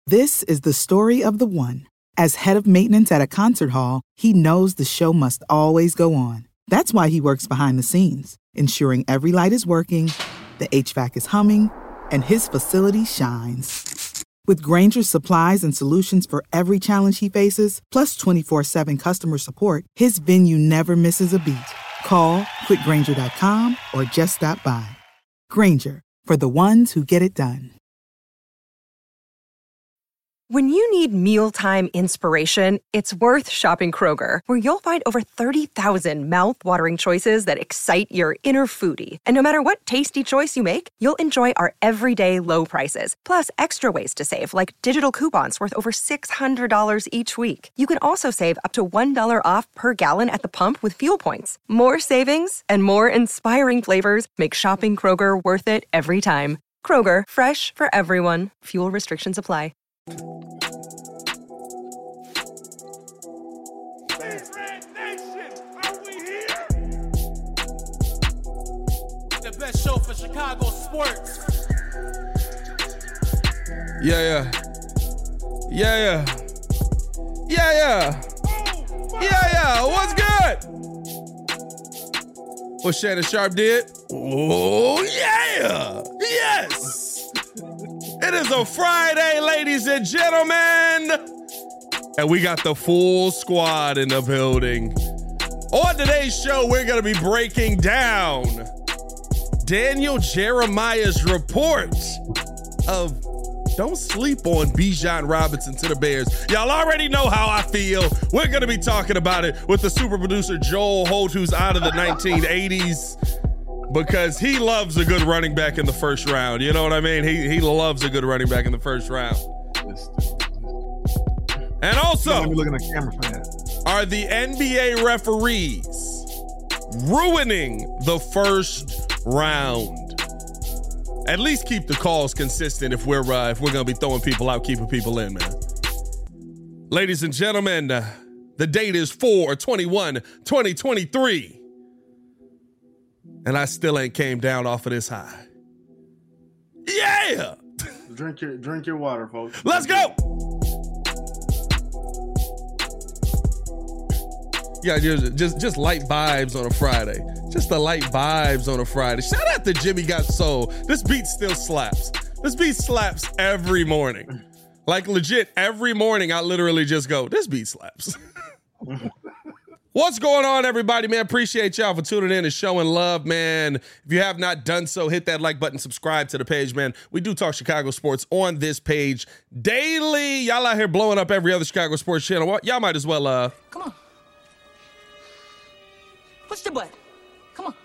This is the story of the one. As head of maintenance at a concert hall, he knows the show must always go on. That's why he works behind the scenes, ensuring every light is working, the HVAC is humming, and his facility shines. With Grainger's supplies and solutions for every challenge he faces, plus 24/7 customer support, his venue never misses a beat. Call quickgrainger.com or just stop by. Grainger, for the ones who get it done. When you need mealtime inspiration, it's worth shopping Kroger, where you'll find over 30,000 mouth-watering choices that excite your inner foodie. And no matter what tasty choice you make, you'll enjoy our everyday low prices, plus extra ways to save, like digital coupons worth over $600 each week. You can also save up to $1 off per gallon at the pump with fuel points. More savings and more inspiring flavors make shopping Kroger worth it every time. Kroger, fresh for everyone. Fuel restrictions apply. The best show for Chicago sports. Yeah. What's good? What Shannon Sharp did? Oh, yeah. Yes. It is a Friday, ladies and gentlemen. And we got the full squad in the building. On today's show, we're going to be breaking down Daniel Jeremiah's report of don't sleep on Bijan Robinson to the Bears. Y'all already know how I feel. We're going to be talking about it with the super producer Joel Holt, who's out of the 1980s. Because he loves a good running back in the first round. You know what I mean? He loves a good running back in the first round. And also, looking at the camera for that. Are the NBA referees ruining the first round? At least keep the calls consistent if we're going to be throwing people out, keeping people in, man. Ladies and gentlemen, the date is 4/21/2023. And I still ain't came down off of this high. Yeah! Drink your water, folks. Let's go! Yeah, just light vibes on a Friday. Just the light vibes on a Friday. Shout out to Jimmy Got Soul. This beat still slaps. This beat slaps every morning. Like legit, every morning I literally just go, this beat slaps. What's going on, everybody, man? Appreciate y'all for tuning in and showing love, man. If you have not done so, hit that like button, subscribe to the page, man. We do talk Chicago sports on this page daily. Y'all out here blowing up every other Chicago sports channel. Y'all might as well, Come on. Push the button. Come on.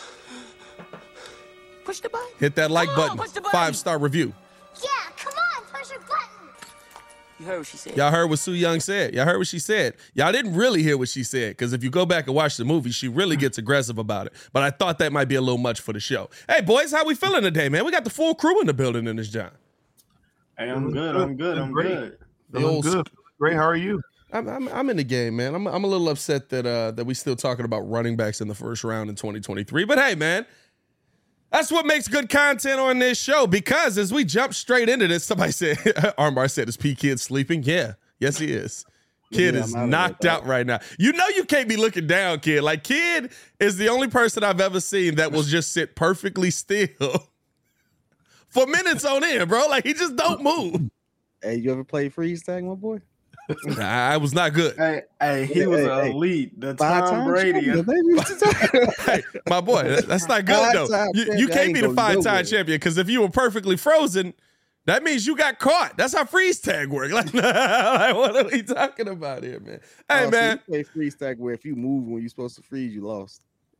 Push the button. hit that like button. 5-star review. Yeah, come on, push a button. You heard what she said. Y'all heard what Soo Young said. Y'all heard what she said. Y'all didn't really hear what she said, because if you go back and watch the movie, she really gets aggressive about it. But I thought that might be a little much for the show. Hey, boys, how we feeling today, man? We got the full crew in the building in this John. Hey, I'm good. I'm good. Great. How are you? I'm in the game, man. I'm a little upset that we still talking about running backs in the first round in 2023. But hey, man, that's what makes good content on this show. Because as we jump straight into this, somebody said, Armbar said, "Is P Kid sleeping?" Yeah, yes he is. Kid is knocked out right now. You know you can't be looking down, Kid. Like, Kid is the only person I've ever seen that will just sit perfectly still for minutes on end, bro. Like, he just don't move. Hey, you ever played freeze tag, my boy? I was not good. Hey, he was elite. The Tom Brady. Hey, my boy, that's not good though. You can't be the 5-time champion, because if you were perfectly frozen, that means you got caught. That's how freeze tag works. Like, what are we talking about here, man? Hey, man. So you play freeze tag where if you move when you're supposed to freeze, you lost.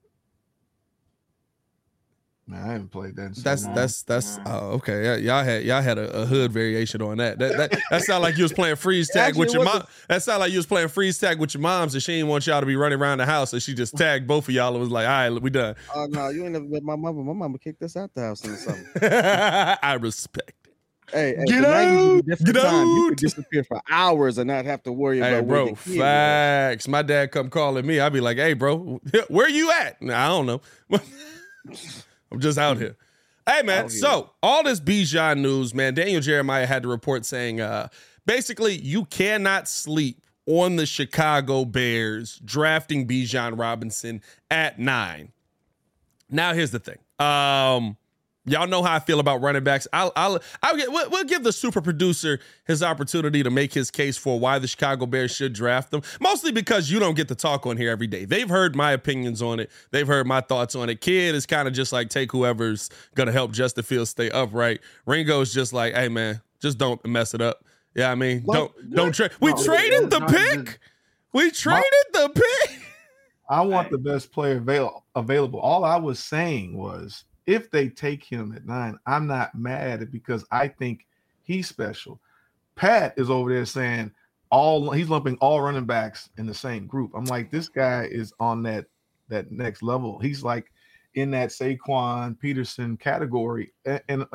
Man, I haven't played that. That's okay. Y'all had a hood variation on that. That sound like you was playing freeze tag with your mom. That sound like you was playing freeze tag with your moms, and she didn't want y'all to be running around the house, and she just tagged both of y'all and was like, "All right, we done." Oh no, you ain't never met my mama. My mama kicked us out the house in the summer. I respect it. Hey, get out! Get out! You could disappear for hours and not have to worry about. Hey, bro, facts. My dad come calling me. I'd be like, "Hey, bro, where you at?" Nah, I don't know. I'm just out here. Hey, man, so all this Bijan news, man, Daniel Jeremiah had to report saying basically you cannot sleep on the Chicago Bears drafting Bijan Robinson at 9. Now, here's the thing. Y'all know how I feel about running backs. We'll give the super producer his opportunity to make his case for why the Chicago Bears should draft them, mostly because you don't get to talk on here every day. They've heard my opinions on it. They've heard my thoughts on it. Kid is kind of just like, take whoever's going to help Justin Fields stay upright. Ringo's just like, hey, man, just don't mess it up. Yeah, I mean, don't trade. We traded the pick. We traded the pick. I want the best player available. All I was saying was, if they take him at 9, I'm not mad at it because I think he's special. Pat is over there saying he's lumping all running backs in the same group. I'm like, this guy is on that next level. He's like in that Saquon Peterson category. And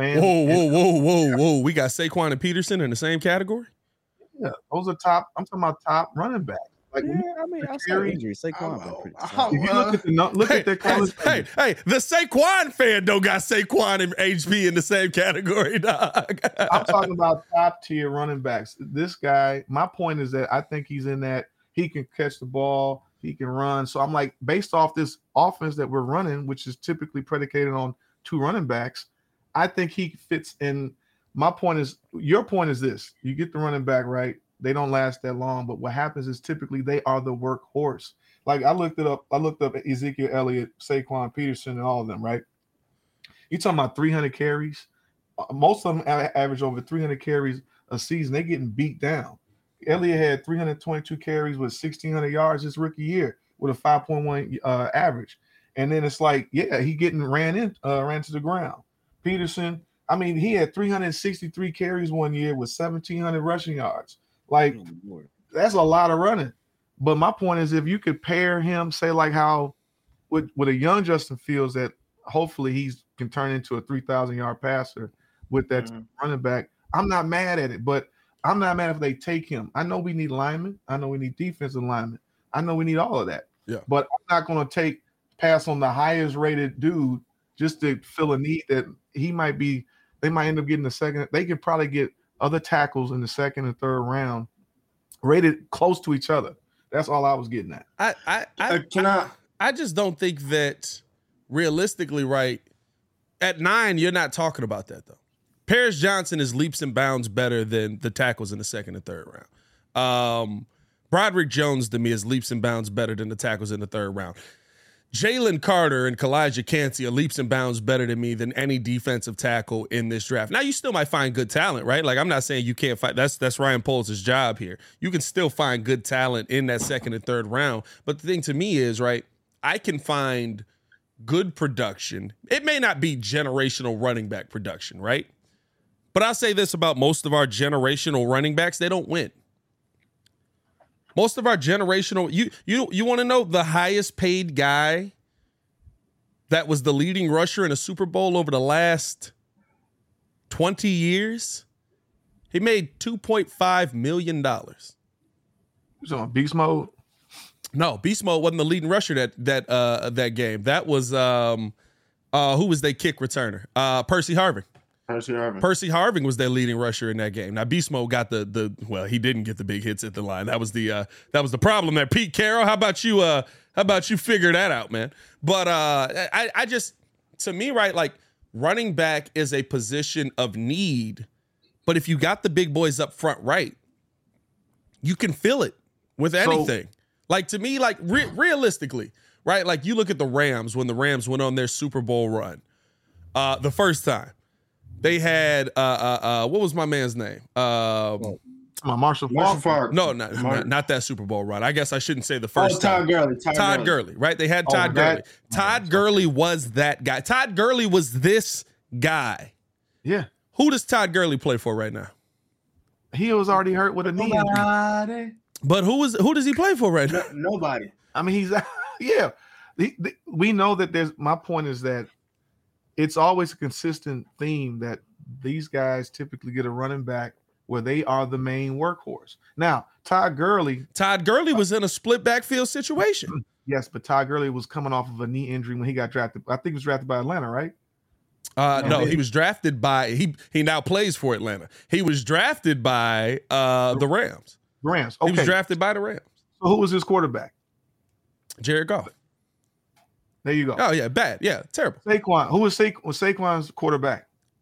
whoa. We got Saquon and Peterson in the same category? Yeah, those are top. I'm talking about top running backs. Like, yeah, I mean, outside injury, Saquon been pretty if you look at their college. Hey, the Saquon fan don't got Saquon and HB in the same category, dog. I'm talking about top tier running backs. This guy, my point is that I think he's in that he can catch the ball, he can run. So I'm like, based off this offense that we're running, which is typically predicated on 2 running backs, I think he fits in. My point is, your point is this: you get the running back right. They don't last that long, but what happens is typically they are the workhorse. Like I looked up Ezekiel Elliott, Saquon Peterson, and all of them, right? You're talking about 300 carries. Most of them average over 300 carries a season. They're getting beat down. Elliott had 322 carries with 1,600 yards his rookie year with a 5.1 average. And then it's like, yeah, he getting ran to the ground. Peterson, I mean, he had 363 carries one year with 1,700 rushing yards. Like, that's a lot of running. But my point is, if you could pair him, say, like how with a young Justin Fields that hopefully he can turn into a 3,000-yard passer with that running back, I'm not mad at it. But I'm not mad if they take him. I know we need linemen. I know we need defensive linemen. I know we need all of that. Yeah. But I'm not going to pass on the highest-rated dude just to fill a need that he might be – they might end up getting the second. They could probably get other tackles in the second and third round rated close to each other. That's all I was getting at. I just don't think that realistically, right, at 9, you're not talking about that, though. Paris Johnson is leaps and bounds better than the tackles in the second and third round. Broderick Jones, to me, is leaps and bounds better than the tackles in the third round. Jalen Carter and Kalijah Kancey are leaps and bounds better to me than any defensive tackle in this draft. Now, you still might find good talent, right? Like, I'm not saying you can't find. That's Ryan Poles' job here. You can still find good talent in that second and third round. But the thing to me is, right, I can find good production. It may not be generational running back production, right? But I'll say this about most of our generational running backs: they don't win. Most of our generational, you want to know the highest paid guy that was the leading rusher in a Super Bowl over the last 20 years? He made $2.5 million. Who's on Beast Mode? No, Beast Mode wasn't the leading rusher that game. That was who was their kick returner? Percy Harvin. Percy Harvin was their leading rusher in that game. Now Beast Mode got well, he didn't get the big hits at the line. That was the problem there. Pete Carroll, how about you figure that out, man? But I just, to me, right, like, running back is a position of need, but if you got the big boys up front, right, you can fill it with anything. Like, to me, like, realistically, right, like, you look at the Rams when the Rams went on their Super Bowl run the first time. They had what was my man's name? Marshall Faulk. No, not that Super Bowl run. I guess I shouldn't say the first time. Todd Gurley, right? They had Todd Gurley. Todd Gurley was that guy. Todd Gurley was this guy. Yeah. Who does Todd Gurley play for right now? He was already hurt with a knee injury. But who does he play for right now? Nobody. I mean, he's yeah. We know that my point is that it's always a consistent theme that these guys typically get a running back where they are the main workhorse. Now, Todd Gurley was in a split backfield situation. Yes, but Todd Gurley was coming off of a knee injury when he got drafted. I think he was drafted by Atlanta, right? No, he was drafted by he now plays for Atlanta. He was drafted by the Rams. Rams. Okay. He was drafted by the Rams. So who was his quarterback? Jared Goff. There you go. Oh yeah, bad. Yeah, terrible. Saquon. Who was Saquon's quarterback?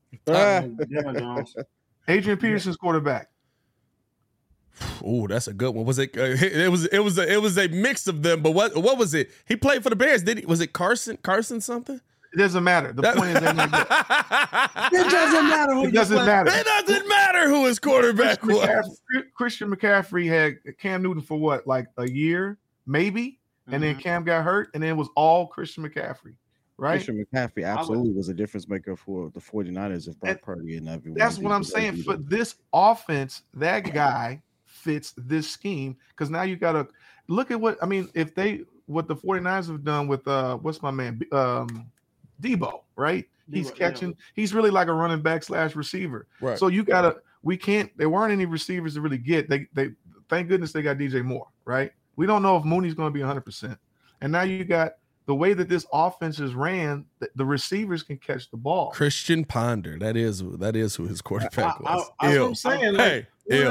Adrian Peterson's quarterback. Oh, that's a good one. Was it? It was a mix of them. But what was it? He played for the Bears. Did he? Was it Carson something? It doesn't matter. The point is, it doesn't matter. It doesn't matter. It doesn't matter who his quarterback was. Christian McCaffrey had Cam Newton for what, like a year, maybe, and then Cam got hurt, and then it was all Christian McCaffrey, right? Christian McCaffrey absolutely was a difference maker for the 49ers if Brock Purdy and everyone. That's what I'm saying. For this offense, that guy fits this scheme because now you got to look at what what the 49ers have done with what's my man Debo, right? He's catching. He's really like a running back / receiver. Right. So there weren't any receivers to really get. They thank goodness they got DJ Moore, right? We don't know if Mooney's going to be 100%. And now you got the way that this offense is ran, the receivers can catch the ball. Christian Ponder. That is who his quarterback was. That's what I'm saying. Hey,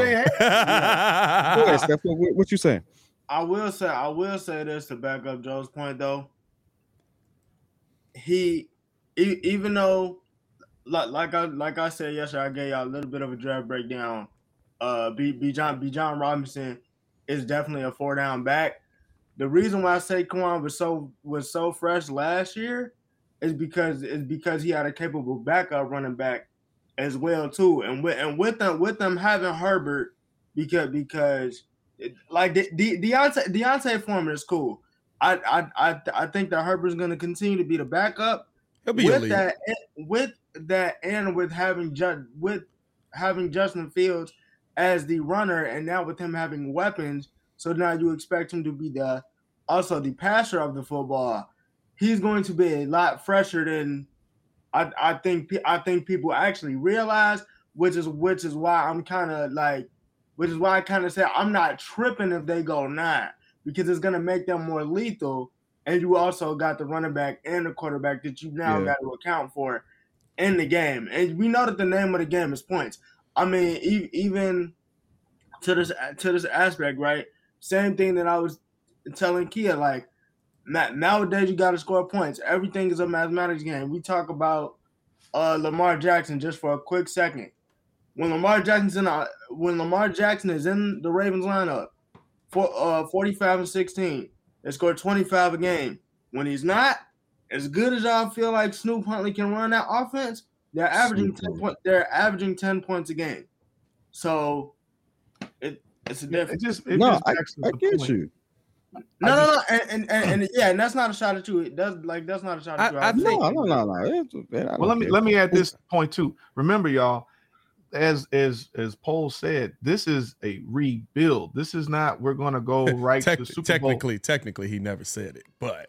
Steph, what you saying? I will say this to back up Joe's point though. He, even though, like I said yesterday, I gave y'all a little bit of a draft breakdown. Bijan Robinson is definitely a 4-down back. The reason why Saquon was so fresh last year is because he had a capable backup running back as well too, and with them having Herbert because like Deontay Foreman is cool. I think that Herbert's going to continue to be the backup. He'll be with that, and with having Justin Fields as the runner, and now with him having weapons, so now you expect him to be the passer of the football. He's going to be a lot fresher than I think people actually realize, which is why I kind of say I'm not tripping if they go 9. Because it's going to make them more lethal, and you also got the running back and the quarterback that you now got to account for in the game. And we know that the name of the game is points. I mean, even to this aspect, right? Same thing that I was telling Kia, like, nowadays you got to score points. Everything is a mathematics game. We talk about Lamar Jackson just for a quick second. When Lamar Jackson is in the Ravens lineup, 45-16. They scored 25 a game. When he's not, as good as y'all feel like Snoop Huntley can run that offense, they're averaging 10 points a game. So it's a difference. I get you. No, and that's not a shot at you. That's not a shot at you. No. Well, let me add this point too. Remember, y'all. As Paul said, this is a rebuild. This is not we're going to go right to the Super Bowl. Technically, he never said it, but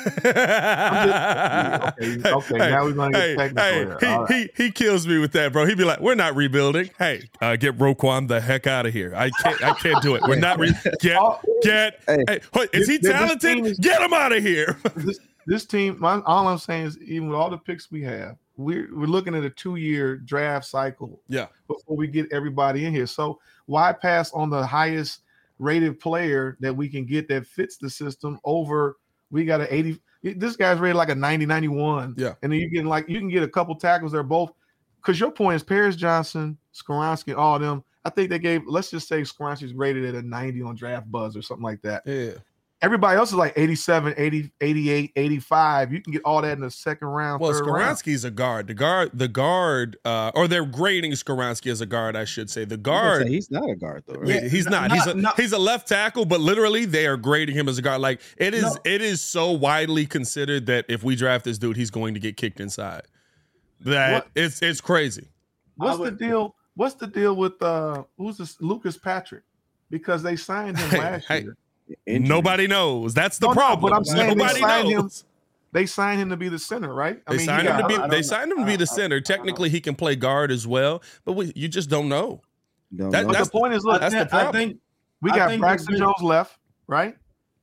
okay. Now we're going to get technical. He kills me with that, bro. He'd be like, "We're not rebuilding. Hey, get Roquan the heck out of here. I can't do it. We're not get. Hey, is he talented? Get him out of here." This team. All I'm saying is, even with all the picks we have, we're looking at a 2-year draft cycle before we get everybody in here. So why pass on the highest rated player that we can get that fits the system over? We got an 80. This guy's rated like a 90, 91. Yeah. And then you can get a couple tackles. They're both, because your point is Paris Johnson, Skoronski, all of them. I think they gave, let's just say Skoronski's rated at a 90 on Draft Buzz or something like that. Yeah. Everybody else is like 87, 80, 88, 85. You can get all that in the second round. Well, Skoronski's a guard. The guard, or they're grading Skoronski as a guard, I should say. The guard. He's not a guard, though. Right? Yeah, he's not. He's a left tackle, but literally they are grading him as a guard. Like it is so widely considered that if we draft this dude, he's going to get kicked inside. It's crazy. What's the deal? What's the deal with who's this Lucas Patrick? Because they signed him last year. Nobody knows. That's the problem. But I'm saying nobody knows. They signed him to be the center, right? They signed him to be the center. Technically, he can play guard as well, but you just don't know. The point is, look, that's the problem. we got Braxton Jones left, right?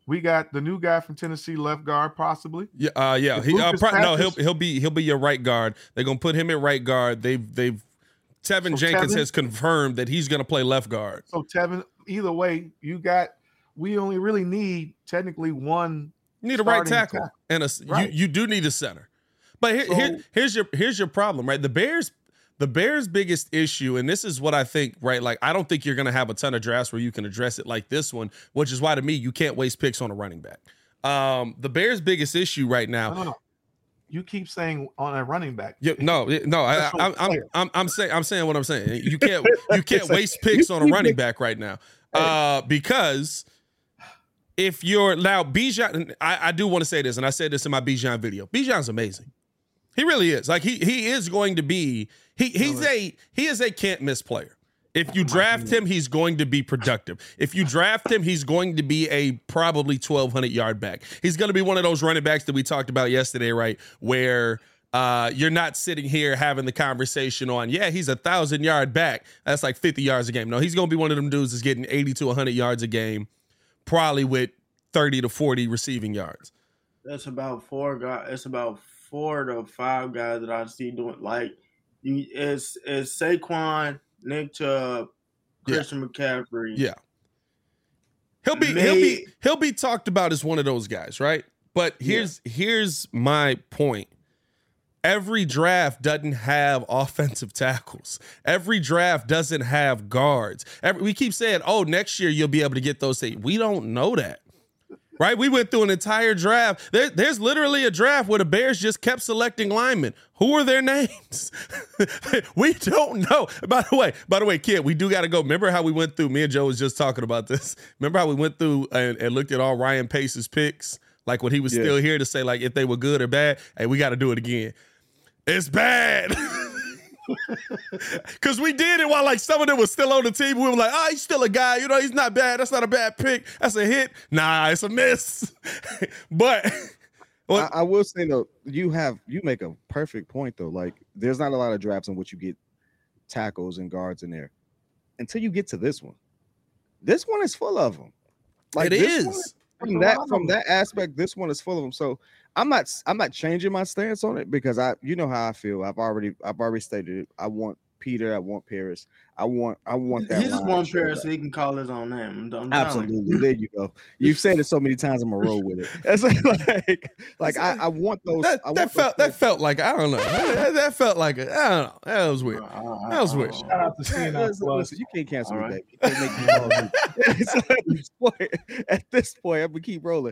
We got the new guy from Tennessee, left guard, possibly. Yeah. He'll be your right guard. They're gonna put him at right guard. Tevin Jenkins has confirmed that he's gonna play left guard. So Tevin, either way, we only really need technically one. You need a right tackle and you do need a center. But here's your problem, right? The Bears' biggest issue, and this is what I think, right? Like, I don't think you're going to have a ton of drafts where you can address it like this one, which is why, to me, you can't waste picks on a running back. The Bears' biggest issue right now. No. You keep saying on a running back. I'm saying what I'm saying. You can't waste picks on a running back right now, because if you're now Bijan, I do want to say this, and I said this in my Bijan video. Bijan's amazing. He really is. Like he is going to be. He is a can't miss player. If you draft him, he's going to be productive. If you draft him, he's going to be a probably 1,200 yard back. He's going to be one of those running backs that we talked about yesterday, right? Where you're not sitting here having the conversation on, he's 1,000 yard back. That's like 50 yards a game. No, he's going to be one of them dudes that's getting 80 to 100 yards a game, probably with 30 to 40 receiving yards. That's about 4 guys. It's about 4 to 5 guys that I see doing like. It's Saquon, Nick Chubb, Christian McCaffrey. Yeah, he'll be talked about as one of those guys, right? But here's my point. Every draft doesn't have offensive tackles. Every draft doesn't have guards. We keep saying, next year you'll be able to get those things. We don't know that. Right? We went through an entire draft. There's literally a draft where the Bears just kept selecting linemen. Who are their names? We don't know. By the way, kid, we do got to go. Remember how we went through, me and Joe was just talking about this. Remember how we went through and looked at all Ryan Pace's picks? Like when he was still here to say like if they were good or bad. Hey, we got to do it again. It's bad. Because we did it while like some of them was still on the team. We were like, he's still a guy. He's not bad. That's not a bad pick. That's a hit. Nah, it's a miss. But I will say though, you make a perfect point though. Like there's not a lot of drafts in which you get tackles and guards in there until you get to this one. This one is full of them. Like it is. From that aspect, this one is full of them. So I'm not changing my stance on it because you know how I feel. I've already stated it. I want Peter. I want Paris. I want that. He just wants Paris so he can call his own name. Absolutely. There you go. You've said it so many times. I'm gonna roll with it. It's like I want those. That felt like I don't know. That felt like I don't know. That was weird. That was weird. Shout out to CNI Plus. You can't cancel me, baby. You can't make me roll. At this point, I'm gonna keep rolling.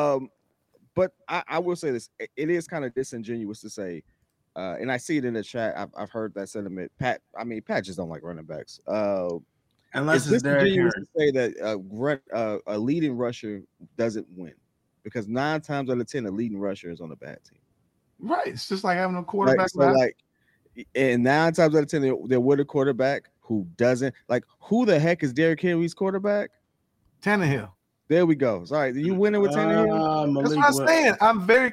But I will say this: it is kind of disingenuous to say, and I see it in the chat. I've heard that sentiment. Pat just don't like running backs. Unless it's disingenuous to say that a leading rusher doesn't win, because 9 times out of 10, a leading rusher is on a bad team. Right. It's just like having a quarterback. And 9 times out of 10, they're with a quarterback who doesn't like. Who the heck is Derrick Henry's quarterback? Tannehill. There we go. Sorry, you winning with Tannehill? That's what I'm saying. I'm very.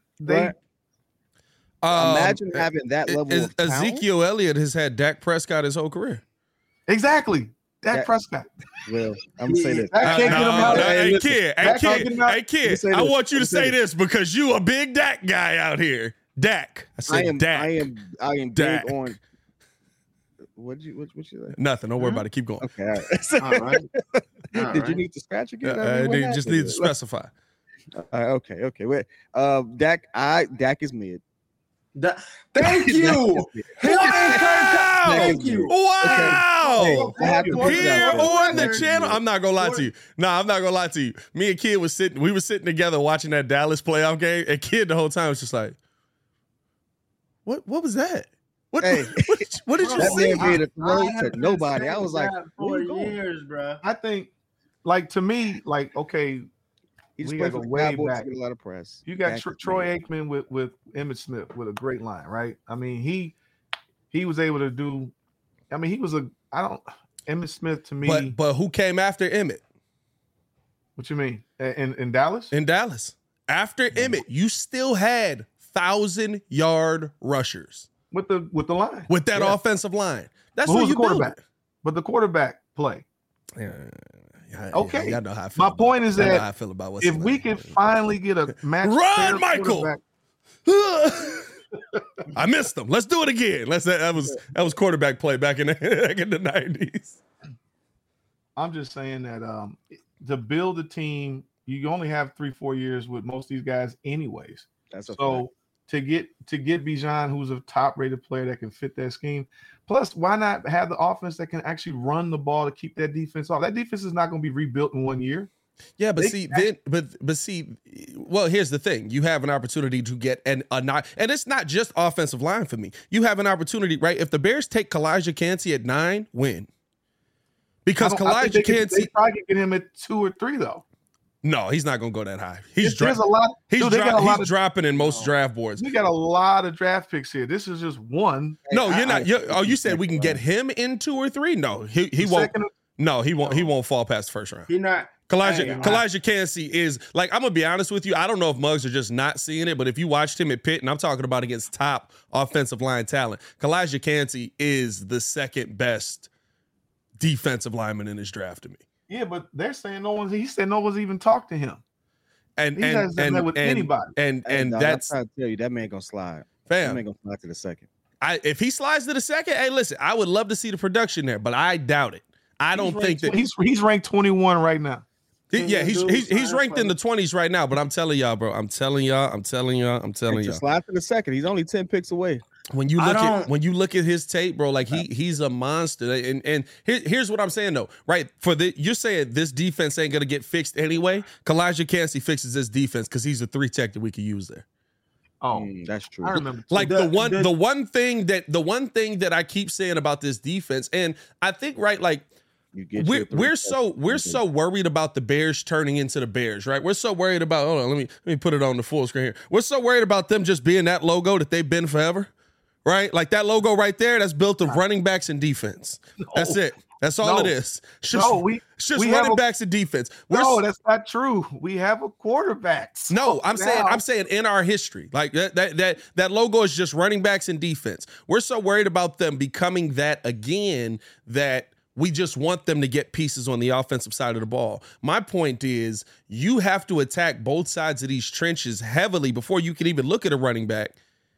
Imagine having that level of talent. Ezekiel Elliott has had Dak Prescott his whole career. Exactly. Dak Prescott. Well, I'm gonna say this. Hey, kid. I want you to say this because you a big Dak guy out here. Dak. I said Dak. I am Dak. big on. What you say? Nothing. Don't worry about it. Keep going. Okay. All right. Did you need to scratch again? They just need to specify. Okay. Wait. Dak is mid. Thank you. Thank you. Wow. Okay. Here on the channel. I'm not gonna lie to you. I'm not gonna lie to you. Me and Kid were sitting together watching that Dallas playoff game, and Kid the whole time was just like, What was that? What did you see? Nobody. I was like, 4 years, bro. I think, like, to me, like, okay, we got to go way back. A lot of press. You got Troy Aikman with Emmitt Smith with a great line, right? I mean, he was able to do. I mean, he was Emmitt Smith to me. But who came after Emmitt? What you mean? In Dallas? In Dallas, after Emmitt, you still had 1,000-yard rushers. With the line. With that offensive line. That's what you quarterback. But the quarterback play. Yeah. Okay. I know how I feel. My point is that I feel about if we can finally get a match, run, Michael. I missed them. Let's do it again. That was quarterback play back in the 90s. I'm just saying that to build a team, you only have 3-4 years with most of these guys, anyways. That's so to get Bijan, who's a top-rated player that can fit that scheme. Plus, why not have the offense that can actually run the ball to keep that defense off? That defense is not going to be rebuilt in 1 year. Yeah, but well, here's the thing. You have an opportunity to get and it's not just offensive line for me. You have an opportunity, right? If the Bears take Kalijah Kancey at 9, win. Because Kalijah Kancey, they probably get him at 2 or 3 though. No, he's not going to go that high. He's dropping in most draft boards. We got a lot of draft picks here. This is just one. No, you're not. You said we can get him in 2 or 3? No, he won't. No, he won't. He won't fall past the first round. He not. Kalijah Kancey is like, I'm gonna be honest with you. I don't know if Muggs are just not seeing it, but if you watched him at Pitt, and I'm talking about against top offensive line talent, Kalijah Kancey is the second best defensive lineman in this draft to me. Yeah, but they're saying he said no one's even talked to him. And he hasn't done that with anybody. And that's I'm trying to tell you, that man gonna slide. Fam. That man gonna slide to the second. If he slides to the second, hey, listen, I would love to see the production there, but I doubt it. I don't think that he's ranked 21 right now. He's ranked in the 20s right now, but I'm telling y'all, bro. I'm telling y'all. Slide to the second. He's only 10 picks away. When you look at his tape, bro, like he's a monster. And here's what I'm saying though, right? You're saying this defense ain't gonna get fixed anyway. Kalijah Kancey fixes this defense because he's a 3-tech that we could use there. Oh, that's true. I remember. Like the one thing that I keep saying about this defense, and I think like we're so worried about the Bears turning into the Bears, right? We're so worried about. Hold on, let me put it on the full screen here. We're so worried about them just being that logo that they've been forever. Right? Like that logo right there, that's built of running backs and defense. No. That's it. That's all it is. It's just running backs and defense. That's not true. We have a quarterbacks. No, I'm saying in our history, like that logo is just running backs and defense. We're so worried about them becoming that again that we just want them to get pieces on the offensive side of the ball. My point is you have to attack both sides of these trenches heavily before you can even look at a running back.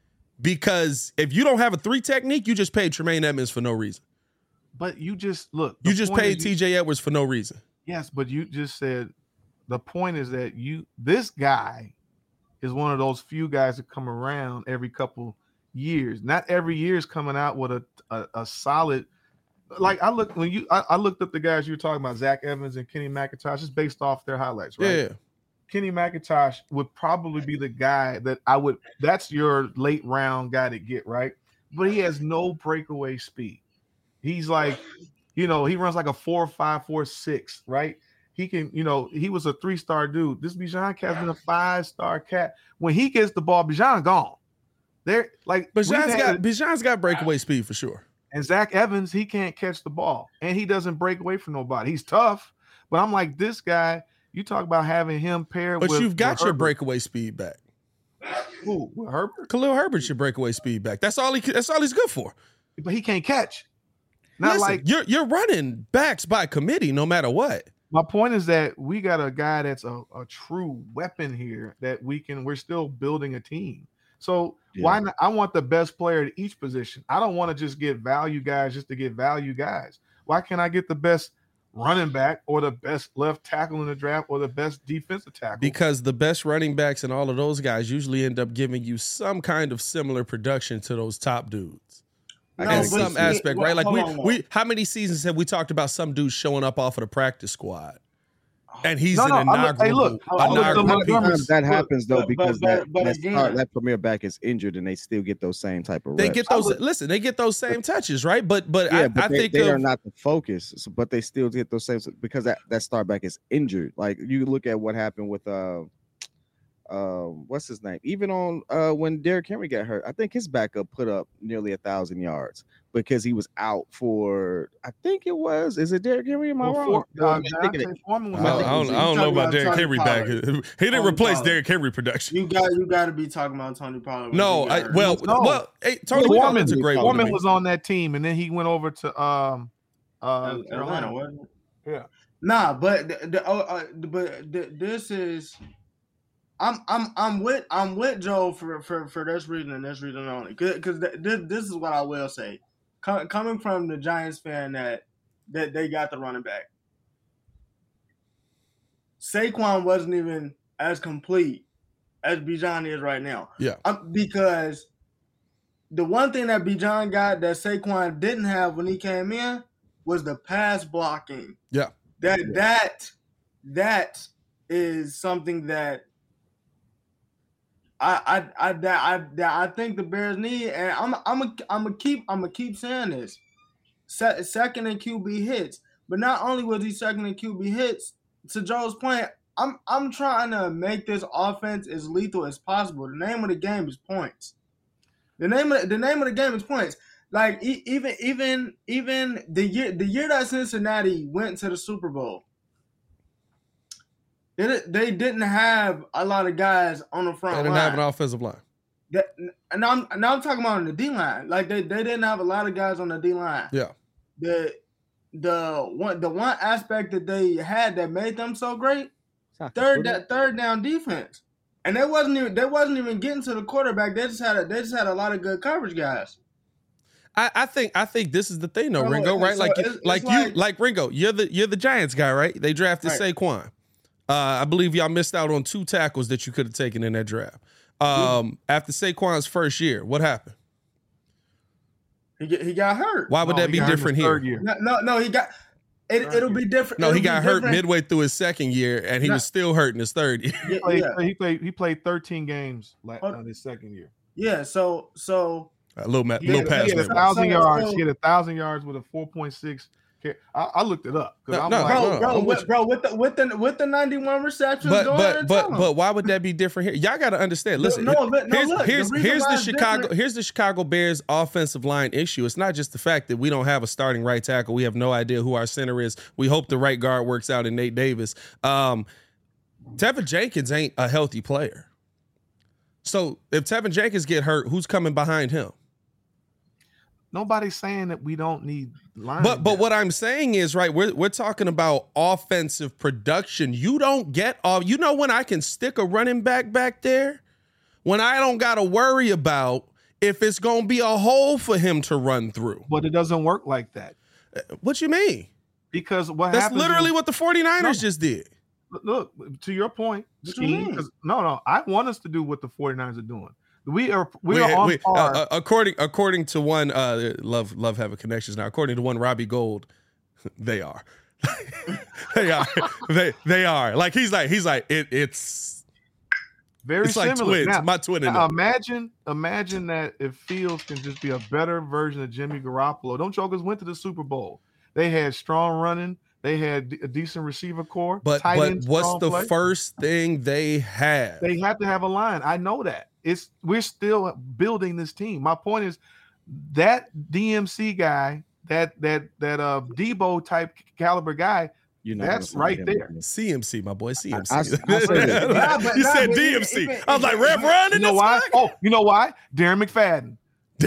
Because if you don't have a 3 technique, you just paid Tremaine Edmonds for no reason. But you just look. You just paid TJ Edwards for no reason. Yes, but you just said the point is that this guy is one of those few guys that come around every couple years. Not every year is coming out with a solid. Like I looked up the guys you were talking about, Zach Evans and Kenny McIntosh, just based off their highlights, right? Yeah. Kenny McIntosh would probably be the guy that that's your late round guy to get, right? But he has no breakaway speed. He's like, he runs like a 4.5, 4.6, right? He can, he was a 3-star dude. This Bijan cat's been a 5-star cat. When he gets the ball, Bijan gone. Bijan's got breakaway speed for sure. And Zach Evans, he can't catch the ball. And he doesn't break away from nobody. He's tough. But I'm like, this guy, you talk about having him paired with. But you've got your breakaway speed back. Who? Herbert? Khalil Herbert's your breakaway speed back. That's all he's good for. But he can't catch. Listen, you're running backs by committee no matter what. My point is that we got a guy that's a true weapon here that we're still building a team. So why not? I want the best player at each position. I don't want to just get value guys just to get value guys. Why can't I get the best running back or the best left tackle in the draft or the best defensive tackle? Because the best running backs and all of those guys usually end up giving you some kind of similar production to those top dudes. In some aspect, right? Like we how many seasons have we talked about some dudes showing up off of the practice squad? And he's an inaugural. That happens though because that premier back is injured and they still get those same type of reps. They get those. They get those same touches, right? But I think they are not the focus, but they still get those same because that star back is injured. Like you look at what happened with what's his name? Even on when Derrick Henry got hurt, I think his backup put up nearly 1,000 yards because he was out for. I think it was. Is it Derrick Henry? Am I wrong? I don't know about Derrick Henry back. He didn't replace Derrick Henry production. You got to be talking about Tony Pollard. No, hey, Tony Pollard's a great one. Foreman was on that team, and then he went over to Atlanta, wasn't it? Yeah. Nah, but this is. I'm with Joe for this reason and this reason only. Because this is what I will say. Coming from the Giants fan that they got the running back. Saquon wasn't even as complete as Bijan is right now. Yeah. Because the one thing that Bijan got that Saquon didn't have when he came in was the pass blocking. Yeah. That is something that I think the Bears need, and I'm gonna keep saying this. Second in QB hits, but not only was he second in QB hits. To Joe's point, I'm trying to make this offense as lethal as possible. The name of the game is points. The name of the game is points. Like even the year that Cincinnati went to the Super Bowl, they didn't have a lot of guys on the front line. They didn't have an offensive line. And I'm talking about on the D line. Like they didn't have a lot of guys on the D line. Yeah. The one aspect that they had that made them so great, third down defense, and they wasn't even getting to the quarterback. They just had a lot of good coverage guys. I think this is the thing though, Ringo, right? So like Ringo, you're the Giants guy, right? They drafted Saquon. I believe y'all missed out on 2 tackles that you could have taken in that draft. After Saquon's first year, what happened? He got hurt. Why would that be different here? No, he got it'll be different. No, he got hurt midway through his second year, and he was still hurt in his third year. He played 13 games on his second year. Yeah, so a little pass. He had 1,000 yards. He had 1,000 yards with a 4.6. I looked it up. Bro, with the 91 receptions. But why would that be different here? Y'all got to understand. Listen, here's the Chicago Bears offensive line issue. It's not just the fact that we don't have a starting right tackle. We have no idea who our center is. We hope the right guard works out in Nate Davis. Tevin Jenkins ain't a healthy player. So if Tevin Jenkins get hurt, who's coming behind him? Nobody's saying that we don't need line. But what I'm saying is, right, we're talking about offensive production. You don't get all. You know when I can stick a running back there? When I don't got to worry about if it's going to be a hole for him to run through. But it doesn't work like that. What you mean? Because that's literally what the 49ers just did. Look, to your point, Steve, no, I want us to do what the 49ers are doing. We are on par. According to one, love having connections now. According to one, Robbie Gold, they are. they are. They are. Like he's like it's very similar. Like twins. Now, my twin. Imagine that if Fields can just be a better version of Jimmy Garoppolo. Them jokers went to the Super Bowl. They had strong running. They had a decent receiver core. But what's the first thing they have? They have to have a line. I know that. We're still building this team. My point is that DMC guy, that Debo type caliber guy, that's right there. CMC, my boy, CMC. You said DMC. I was like, Rev Run in this why? Oh, you know why? Darren McFadden.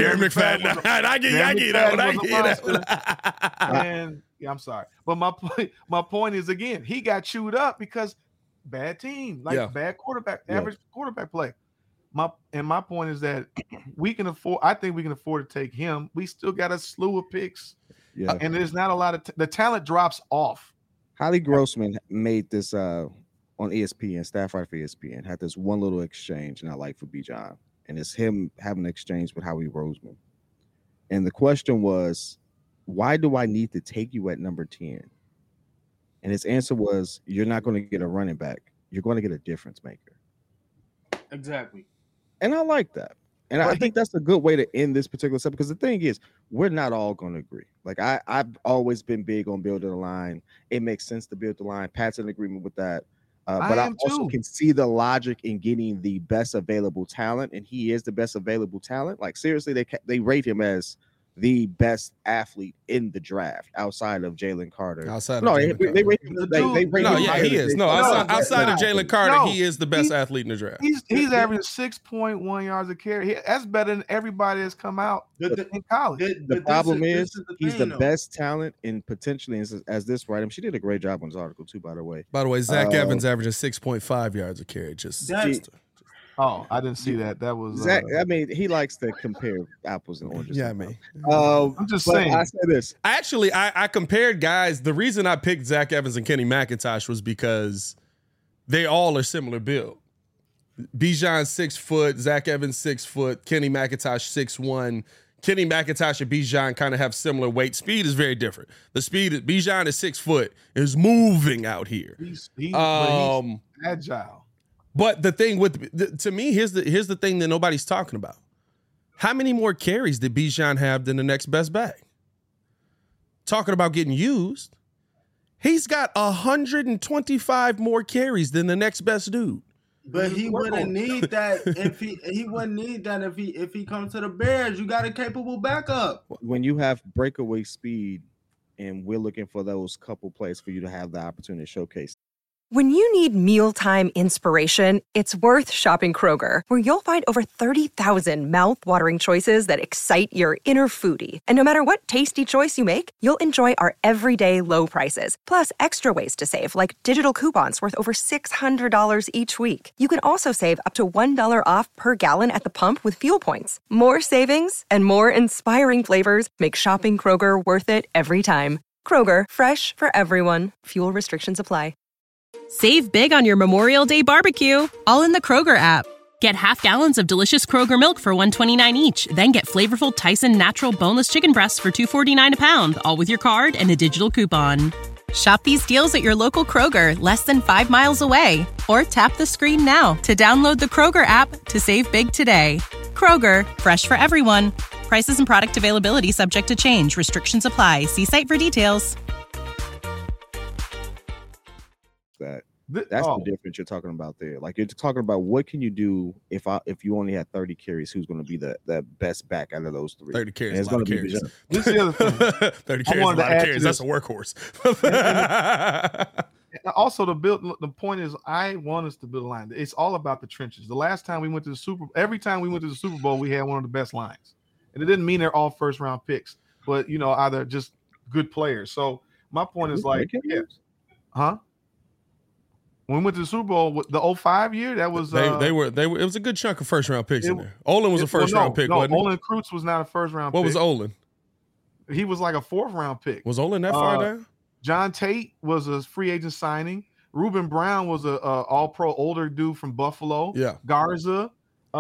I get that one. And I'm sorry, but my point is, again, he got chewed up because bad team, bad quarterback, average quarterback play. My point is that we can afford. I think we can afford to take him. We still got a slew of picks, and there's not a lot of the talent drops off. Holly Grossman made this on ESPN, staff writer for ESPN, had this one little exchange, and I like for Bijan, and it's him having an exchange with Howie Roseman, and the question was, why do I need to take you at number 10? And his answer was, you're not going to get a running back. You're going to get a difference maker. Exactly. And I like that. And I think that's a good way to end this particular subject, because the thing is, we're not all going to agree. Like I've always been big on building a line. It makes sense to build the line. Pat's in agreement with that. But I also can see the logic in getting the best available talent, and he is the best available talent. Like seriously, they rate him as the best athlete in the draft outside of Jalen Carter. Outside of no, Jalen they Carter. rate him. They rate No, him yeah, higher he than is. they- No, outside of no, Jalen Carter, no, he is the best athlete in the draft. He's averaging 6.1 yards a carry. That's better than everybody that's come out in college. The problem is he's the thing, best talent and potentially as this right. She did a great job on this article too, by the way. By the way, Zach Evans averaging 6.5 yards a carry. Oh, I didn't see that. That was Zach. I mean, he likes to compare apples and oranges. Yeah, I mean, I'm just saying. I say this. Actually, I compared guys. The reason I picked Zach Evans and Kenny McIntosh was because they all are similar build. Bijan 6 foot, Zach Evans 6 foot, Kenny McIntosh 6'1". Kenny McIntosh and Bijan kind of have similar weight. Speed is very different. The speed Bijan is 6 foot, is moving out here. He's agile. But the thing to me, here's the thing that nobody's talking about. How many more carries did Bijan have than the next best back? Talking about getting used, he's got 125 more carries than the next best dude. But he wouldn't need that if he comes to the Bears. You got a capable backup. When you have breakaway speed, and we're looking for those couple plays for you to have the opportunity to showcase. When you need mealtime inspiration, it's worth shopping Kroger, where you'll find over 30,000 mouth-watering choices that excite your inner foodie. And no matter what tasty choice you make, you'll enjoy our everyday low prices, plus extra ways to save, like digital coupons worth over $600 each week. You can also save up to $1 off per gallon at the pump with fuel points. More savings and more inspiring flavors make shopping Kroger worth it every time. Kroger, fresh for everyone. Fuel restrictions apply. Save big on your Memorial Day barbecue, all in the Kroger app. Get half gallons of delicious Kroger milk for $1.29 each. Then get flavorful Tyson natural boneless chicken breasts for $2.49 a pound, all with your card and a digital coupon. Shop these deals at your local Kroger, less than 5 miles away. Or tap the screen now to download the Kroger app to save big today. Kroger, fresh for everyone. Prices and product availability subject to change. Restrictions apply. See site for details. That's the difference you're talking about there. Like you're talking about what can you do if you only had 30 carries, who's going to be the best back out of those three? 30 carries, and it's going to be Bijan. This is the other thing. 30 carries, a lot of carries. That's a workhorse. Also, the point is, I want us to build a line. It's all about the trenches. The last time we went to the every time we went to the Super Bowl, we had one of the best lines, and it didn't mean they're all first round picks, but either just good players. So my point is like, yes, huh? When we went to the Super Bowl, the 2005 year, that was they were. It was a good chunk of first round picks in there. Olin was a first round pick, wasn't he? Olin Kreutz was not a first round. What pick. was Olin? He was like a 4th round pick. Was Olin that far down? John Tate was a free agent signing. Ruben Brown was a all pro older dude from Buffalo. Yeah. Garza,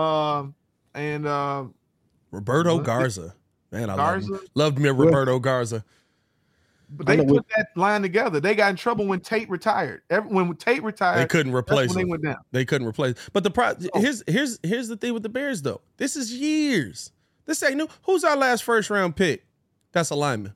and Roberto Garza. Man, I loved me a Roberto Garza. But they put that line together. They got in trouble when Tate retired. When Tate retired, they couldn't replace him. They went down. They couldn't replace. But here's the thing with the Bears though. This is years. This ain't new. Who's our last first round pick? That's a lineman.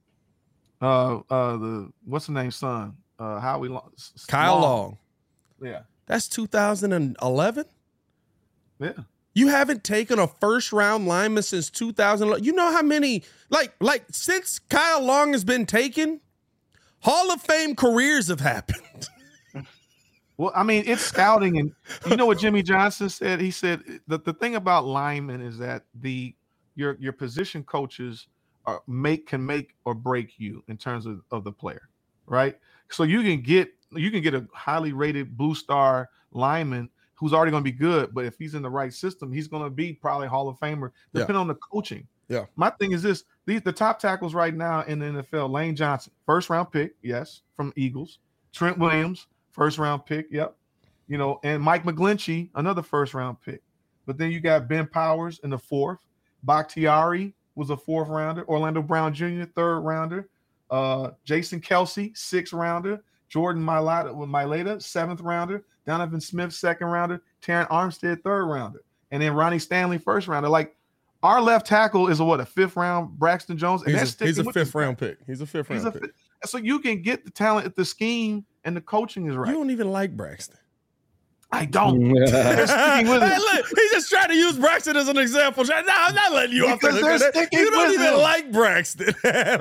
What's the name? Son. Howie Long. Kyle Long. Yeah. That's 2011. Yeah. You haven't taken a first round lineman since 2000. You know how many like since Kyle Long has been taken, Hall of Fame careers have happened. Well, I mean, it's scouting, and you know what Jimmy Johnson said? He said the thing about linemen is that your position coaches can make or break you in terms of the player, right? So you can get a highly rated blue star lineman who's already going to be good, but if he's in the right system, he's going to be probably Hall of Famer, depending on the coaching. Yeah. My thing is this: the top tackles right now in the NFL: Lane Johnson, first round pick, yes, from Eagles. Trent Williams, first round pick, yep. And Mike McGlinchey, another first round pick. But then you got Ben Powers in the 4th. Bakhtiari was a 4th rounder. Orlando Brown Jr., 3rd rounder. Jason Kelsey, 6th rounder. Jordan Mailata, 7th rounder. Donovan Smith, 2nd rounder. Terran Armstead, 3rd rounder. And then Ronnie Stanley, 1st rounder. Like, our left tackle is a 5th round Braxton Jones. And he's a 5th round pick. He's a 5th round pick. So you can get the talent if the scheme and the coaching is right. You don't even like Braxton. I don't. They're sticking with Hey, him. look, he just tried to use Braxton as an example. No, I'm not letting you off the Because hook. they're of that. sticking You don't with even him. like Braxton.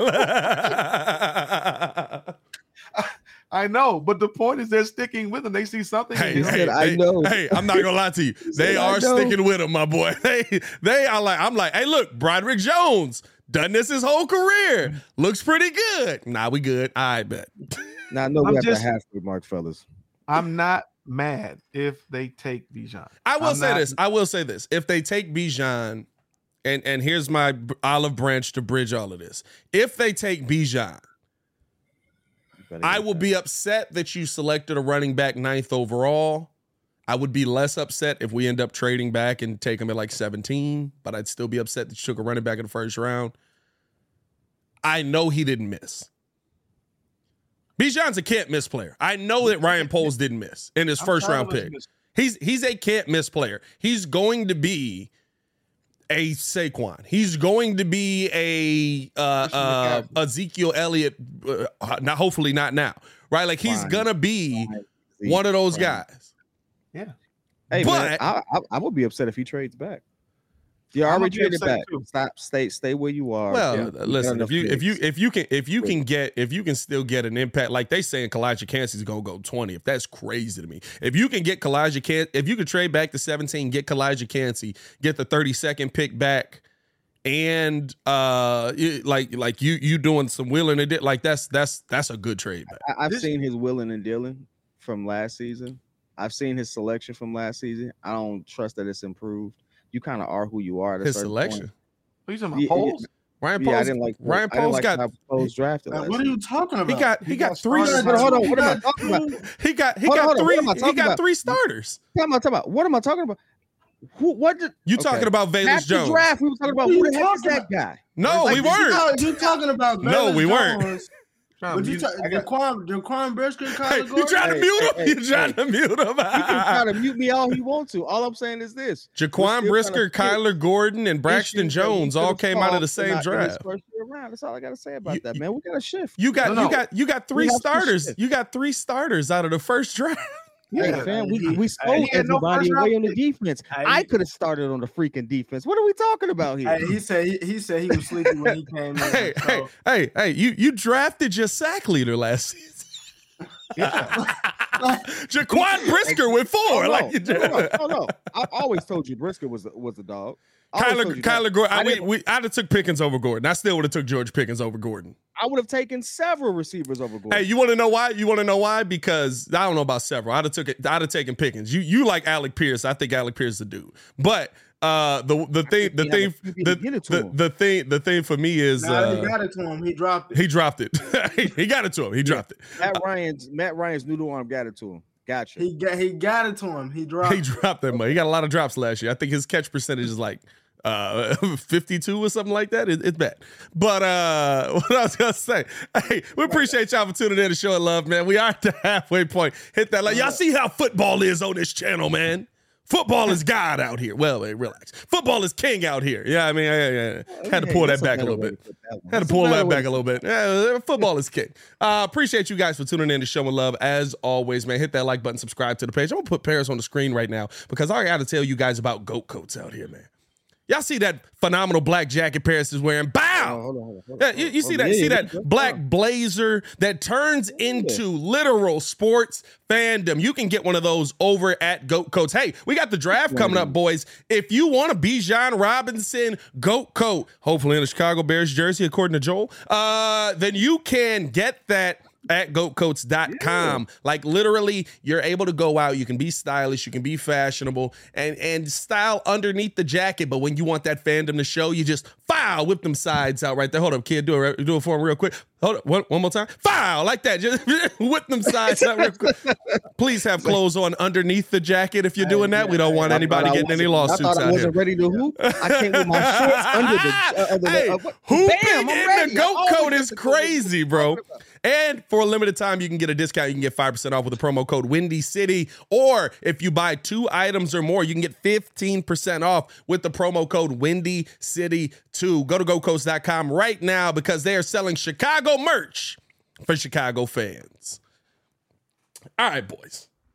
I know, but the point is they're sticking with him. They see something. Hey, in him. said, "I know." Hey, I'm not gonna lie to you. They said, are "I know." sticking with him, my boy. They are like, I'm like, hey, look, Broderick Jones done this his whole career. Looks pretty good. Nah, we good. I bet. Now I know we I'm have just- to halfway mark, fellas. I'm not mad if they take Bijan. I will I'm say not- this. I will say this. If they take Bijan, and here's my olive branch to bridge all of this. If they take Bijan, I will be upset that you selected a running back 9th overall. I would be less upset if we end up trading back and take him at like 17, but I'd still be upset that you took a running back in the first round. I know he didn't miss. Bijan's a can't miss player. I know that Ryan Poles didn't miss in his first round pick. He's a can't miss player. He's going to be a Saquon. He's going to be a Ezekiel Elliott. Hopefully not now, right? Like he's gonna be one of those guys. Yeah. Hey, But- man, I would be upset if he trades back. You I'ma already be traded upset back. too. Stay where you are. Well, You listen, got if you enough can still get an impact, like they saying Kalijah Kancey's gonna go 20. If that's crazy to me. If you can get if you can trade back to 17, get Kalijah Kancey, get the 32nd pick back, and you doing some willing and like that's a good trade back. I've seen his willing and dealing from last season. I've seen his selection from last season. I don't trust that it's improved. You kind of are who you are at a His certain selection. point. Are you talking about Poles? Ryan Yeah, Poles. I didn't like Ryan I didn't Poles like got. how Poles drafted last What are season. you talking about? He got three. started But hold on, two- what am I talking about? He got Hold on, three. what am I He talking got about? 3 starters. What am I talking about? What did You okay. talking about Velus After Jones? draft? We were talking about What are who you the heck is talking that guy? No, Like, we weren't. You talking about? No, Velus we weren't. Jones. What you Jaquan Brisker, Hey, Kyler you Gordon? trying to mute him? hey, You trying to mute him? You can try to mute me all you want to. All I'm saying is this: We're Jaquan still Brisker, trying to Kyler Gordon, and Braxton issues that we Jones all could've came out of the solved same in his draft. first year round. That's all I got to say about You- that, man. We got to shift. You got No. you got 3 We have to starters. shift. You got 3 starters out of the first draft. Hey, Yeah, fam, he we stole had no everybody first away round on the defense. Hey, I could have started on the freaking defense. What are we talking about here? Hey, he said he was sleepy when he came in. Hey, so- hey! You drafted your sack leader last season. Jaquan Brisker with 4. Oh, no. Like you did. No. I always told you Brisker was a dog. I always told you that. Kyler Gordon. I I'd have took Pickens over Gordon. I still would have took George Pickens over Gordon. I would have taken several receivers over Gordon. Hey, you want to know why? You want to know why? Because I don't know about several. I'd have taken Pickens. You like Alec Pierce. I think Alec Pierce is a dude. But the thing for me is Nah, he got it to him. He dropped it. he dropped it. He got it to him. He dropped it. Matt Ryan's noodle arm got it to him. Gotcha. He got it to him. He dropped. He dropped that money. He got a lot of drops last year. I think his catch percentage is like 52 or something like that. It's bad. But what I was gonna say, hey, we appreciate y'all for tuning in to Show It Love, man. We are at the halfway point. Hit that like y'all see how football is on this channel, man. Football is God out here. Well, hey, relax. Football is king out here. Yeah, I mean, I had to pull that back a little bit. Had to pull that back a little bit. Yeah, football is king. Appreciate you guys for tuning in to Show Me Love. As always, man, hit that like button, subscribe to the page. I'm going to put Paris on the screen right now because I got to tell you guys about goat coats out here, man. Y'all see that phenomenal black jacket Paris is wearing? Bow! Hold on. Yeah, you see that? See that black blazer that turns into literal sports fandom? You can get one of those over at Goat Coats. Hey, we got the draft coming up, boys. If you want a Bijan Robinson Goat Coat, hopefully in a Chicago Bears jersey, according to Joel, then you can get that at goatcoats.com. Like literally, you're able to go out, you can be stylish, you can be fashionable and style underneath the jacket. But when you want that fandom to show, you just whip them sides out right there. Hold up, kid, do it for him real quick. Hold up, one more time. Like that. Just whip them sides out real quick. Please have clothes on underneath the jacket if you're doing that. We don't want anybody getting any lawsuits I thought I out wasn't here. ready to hoop. I came with my shorts under the. Hey, hooping in ready. the goat I always coat get is the coat. crazy, bro. And for a limited time, you can get a discount. You can get 5% off with the promo code Windy City. Or if you buy 2 items or more, you can get 15% off with the promo code Windy City 2. Go to GoCoast.com right now because they are selling Chicago merch for Chicago fans. All right, boys.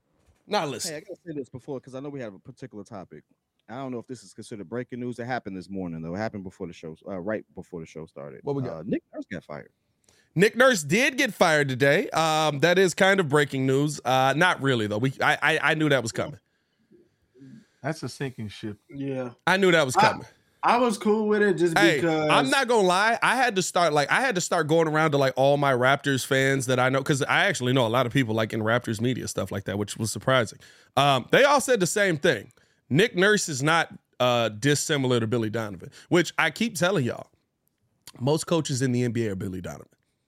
Now listen. Hey, I gotta say this before because I know we have a particular topic. I don't know if this is considered breaking news. It happened this morning though. It happened before the show, right before the show started. What we got? Nick Nurse got fired. Nick Nurse did get fired today. That is kind of breaking news. Not really though. I knew that was coming. That's a sinking ship. Yeah, I knew that was coming. I was cool with it just because. I'm not gonna lie. I had to start going around to like all my Raptors fans that I know, because I actually know a lot of people like in Raptors media, stuff like that, which was surprising. They all said the same thing. Nick Nurse is not dissimilar to Billy Donovan, which I keep telling y'all. Most coaches in the NBA are Billy Donovan.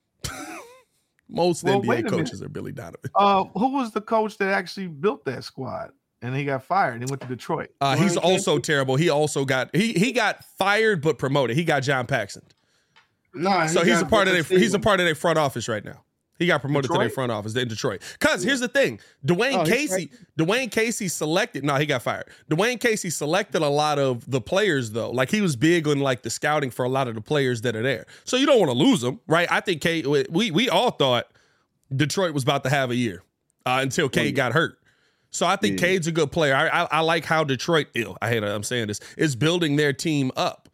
Most NBA coaches are Billy Donovan. Who was the coach that actually built that squad? And he got fired. He went to Detroit. He's also terrible. He also got he got fired but promoted. He got John Paxson. No, so he's a part of their front office right now. He got promoted to their front office in Detroit. Because here's the thing. Dwayne Casey selected. No, he got fired. Dwayne Casey selected a lot of the players, though. Like, he was big on, like, the scouting for a lot of the players that are there. So you don't want to lose them, right? I think we all thought Detroit was about to have a year until Cade got hurt. So I think Cade's a good player. I like how Detroit, I'm saying this, is building their team up.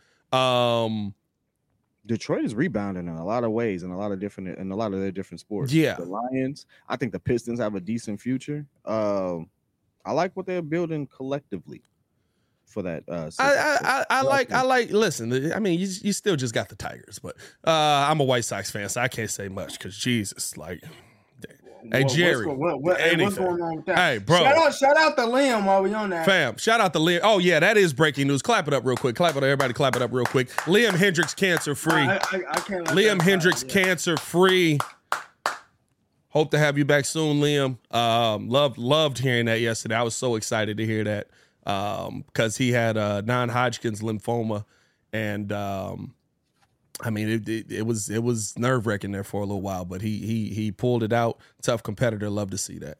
Detroit is rebounding in a lot of ways, in a lot of their different sports. Yeah, the Lions. I think the Pistons have a decent future. I like what they're building collectively for that. I like. Listen, I mean, you still just got the Tigers, but I'm a White Sox fan, so I can't say much because Jesus, like. Hey, Jerry. What's going on with that? Hey, bro. Shout out to Liam while we on that. Fam, shout out to Liam. Oh, yeah, that is breaking news. Clap it up real quick. Everybody clap it up real quick. Liam Hendricks, cancer-free. I can't Liam Hendricks, cancer-free. Hope to have you back soon, Liam. Loved hearing that yesterday. I was so excited to hear that because he had non-Hodgkin's lymphoma, and I mean, it was nerve-wracking there for a little while, but he pulled it out. Tough competitor. Love to see that.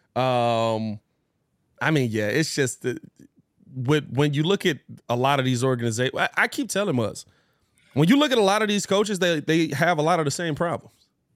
I mean, yeah, it's just that when you look at a lot of these organizations, I keep telling us, when you look at a lot of these coaches, they have a lot of the same problems.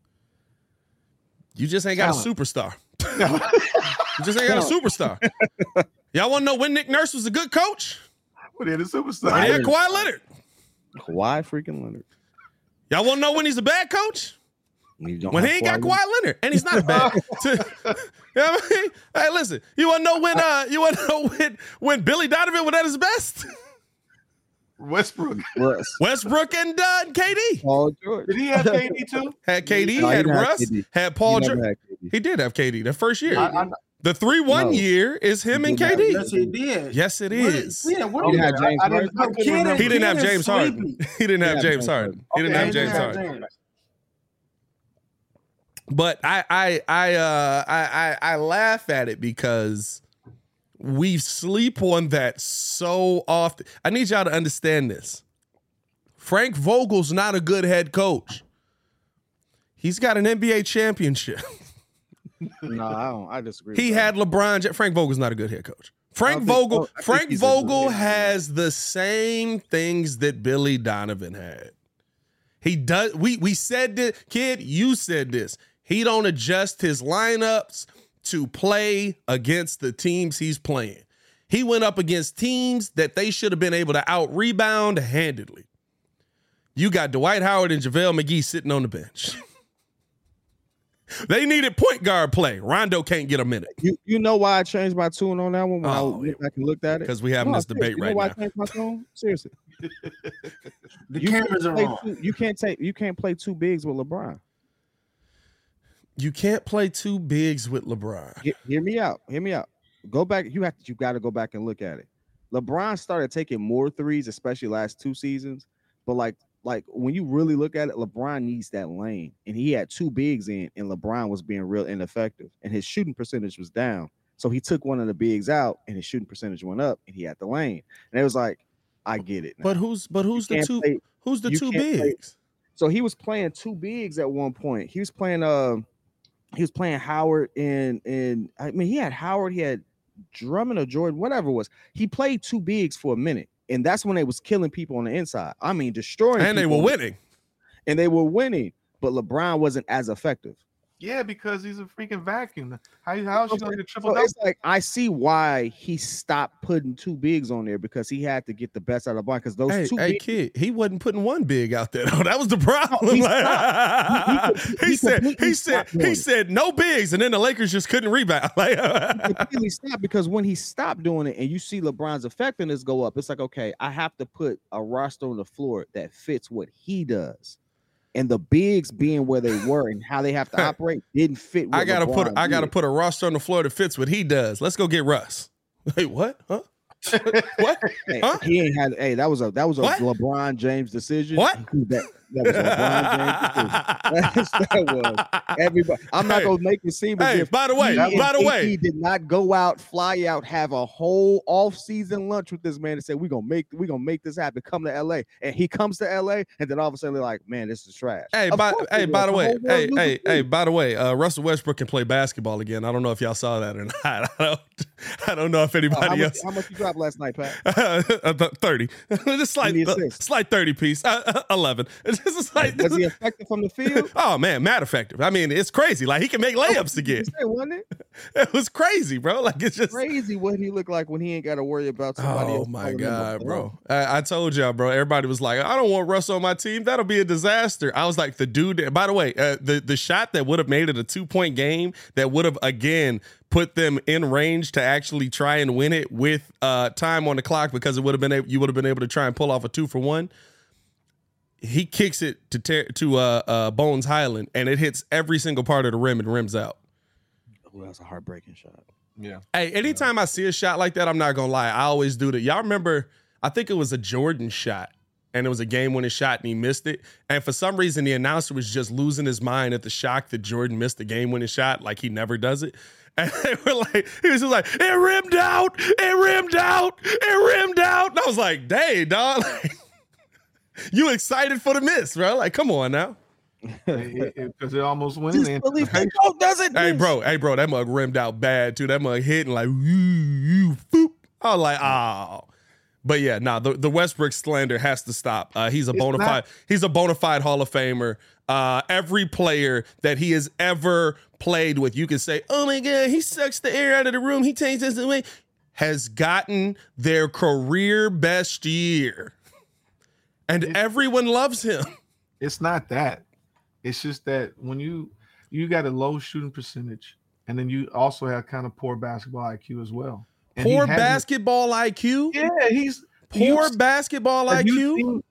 You just ain't got a superstar. You just ain't got a superstar. Y'all want to know when Nick Nurse was a good coach? When he had a superstar. When he had Kawhi Leonard. Kawhi freaking Leonard. Y'all want to know when he's a bad coach? When he ain't got Kawhi Leonard, and he's not a bad. You know what I mean? Hey, listen. You want to know when Billy Donovan was at his best? Westbrook and KD. Paul George. Did he have KD too? Had KD. Had Russ. Had Paul George. He did have KD the first year. The 3-1 year is him and KD. Yes, he did. Yes, it is. He didn't have James Harden. He didn't have James Harden. He didn't have James Harden. But I laugh at it because we sleep on that so often. I need y'all to understand this. Frank Vogel's not a good head coach. He's got an NBA championship. No, I disagree. He had LeBron. Frank Vogel's not a good head coach. Frank Vogel has the same things that Billy Donovan had. He does. We said that, kid. You said this. He don't adjust his lineups to play against the teams he's playing. He went up against teams that they should have been able to out-rebound handedly. You got Dwight Howard and JaVale McGee sitting on the bench. They needed point guard play. Rondo can't get a minute. You know why I changed my tune on that one when I looked at it? Because we having this debate right now. Why I changed my tune? Seriously. The cameras are wrong. You can't play two bigs with LeBron. You can't play two bigs with LeBron. Hear me out. Go back. You got to go back and look at it. LeBron started taking more threes, especially last two seasons. But like when you really look at it, LeBron needs that lane, and he had two bigs in, and LeBron was being real ineffective, and his shooting percentage was down. So he took one of the bigs out, and his shooting percentage went up, and he had the lane. And it was like, I get it now. But who's the two bigs? So he was playing two bigs at one point. He was playing Howard and I mean he had Howard, he had Drummond or Jordan, whatever it was. He played two bigs for a minute. And that's when they was killing people on the inside. I mean, destroying. And they were winning. But LeBron wasn't as effective. Yeah, because he's a freaking vacuum. How is she going to get triple So double? it's like I see why he stopped putting two bigs on there because he had to get the best out of the blind. Because those two bigs, kid, he wasn't putting one big out there. Though. That was the problem. No, he said no bigs, and then the Lakers just couldn't rebound. He completely stopped because when he stopped doing it, and you see LeBron's effectiveness go up, it's like, okay, I have to put a roster on the floor that fits what he does. And the bigs being where they were and how they have to operate didn't fit. I gotta put a roster on the floor that fits what he does. Let's go get Russ. Wait, what? Huh? What? Hey, huh? He ain't had. Hey, that was a LeBron James decision. What? That was a LeBron James decision. That was everybody. I'm not gonna make it seem as if. By the way, he did not go out, fly out, have a whole off-season lunch with this man and say we're gonna make this happen. Come to LA, and he comes to LA, and then all of a sudden they're like, man, this is trash. By the way, Russell Westbrook can play basketball again. I don't know if y'all saw that or not. I don't know if anybody else. How much you dropped last night, Pat? 30. Just slight 30 piece. 11. Was he effective from the field? Oh man, mad effective. I mean, it's crazy. Like he can make layups again. Wasn't it? It was crazy, bro. Like it's just crazy what he looked like when he ain't got to worry about somebody else. Oh my god, bro! I told y'all, bro. Everybody was like, I don't want Russ on my team. That'll be a disaster. I was like, the dude. By the way, the shot that would have made it a 2-point game that would have again put them in range to actually try and win it with time on the clock because it would have been you would have been able to try and pull off a 2-for-1. He kicks it to Bones Highland, and it hits every single part of the rim and rims out. Oh, that's a heartbreaking shot. Yeah. Hey, anytime I see a shot like that, I'm not gonna lie, I always do that. Y'all remember? I think it was a Jordan shot, and it was a game-winning shot, and he missed it. And for some reason, the announcer was just losing his mind at the shock that Jordan missed the game-winning shot, like he never does it. And they were like, he was just like, it rimmed out, it rimmed out, it rimmed out. And I was like, dang, dog. Like, you excited for the miss, bro? Like, come on now. Because it almost went in. Hey, bro, that mug rimmed out bad too. That mug hitting like, boop. I was like, oh. But yeah, the Westbrook slander has to stop. He's a bona fide Hall of Famer. Every player that he has ever played with, you can say, oh my God, he sucks the air out of the room. He takes this away. Has gotten their career best year. And everyone loves him. It's not that. It's just that when you got a low shooting percentage, and then you also have kind of poor basketball IQ as well. And poor basketball IQ? Yeah, he's poor basketball IQ.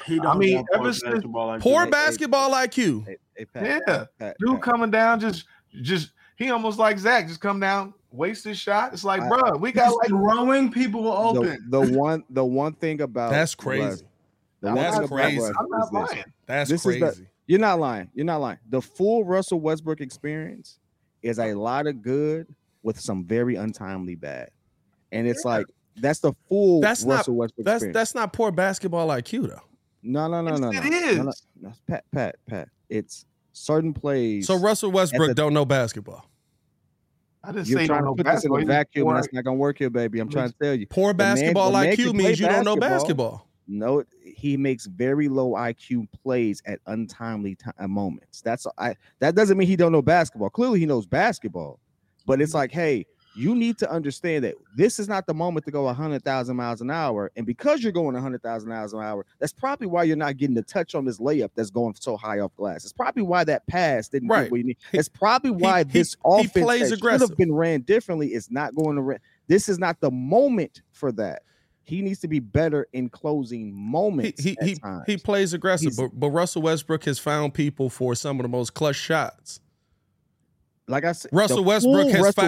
Ever since poor basketball IQ. Pat, dude coming down, just he almost like Zach, just come down, waste his shot. It's like, bro, we got like throwing people open. The one thing about that's crazy. That's crazy. I'm not lying. That's crazy. You're not lying. You're not lying. The full Russell Westbrook experience is a lot of good with some very untimely bad. And it's like that's the full Russell Westbrook experience. That's not poor basketball IQ though. No. It is. No. Pat. It's certain plays. So Russell Westbrook don't know basketball. I didn't You're say trying don't to know put this in basketball. a vacuum, and that's not gonna work here, baby. I'm trying to tell you. Poor basketball IQ means you don't know basketball. No, he makes very low IQ plays at untimely moments. That doesn't mean he don't know basketball. Clearly, he knows basketball, but it's like, hey, you need to understand that this is not the moment to go 100,000 miles an hour. And because you're going 100,000 miles an hour, that's probably why you're not getting the touch on this layup that's going so high off glass. It's probably why that pass didn't get what you need. It's probably why this offense should have been ran differently is not going to run. This is not the moment for that. He needs to be better in closing moments. He plays aggressive, but Russell Westbrook has found people for some of the most clutch shots. Like I said, Russell Westbrook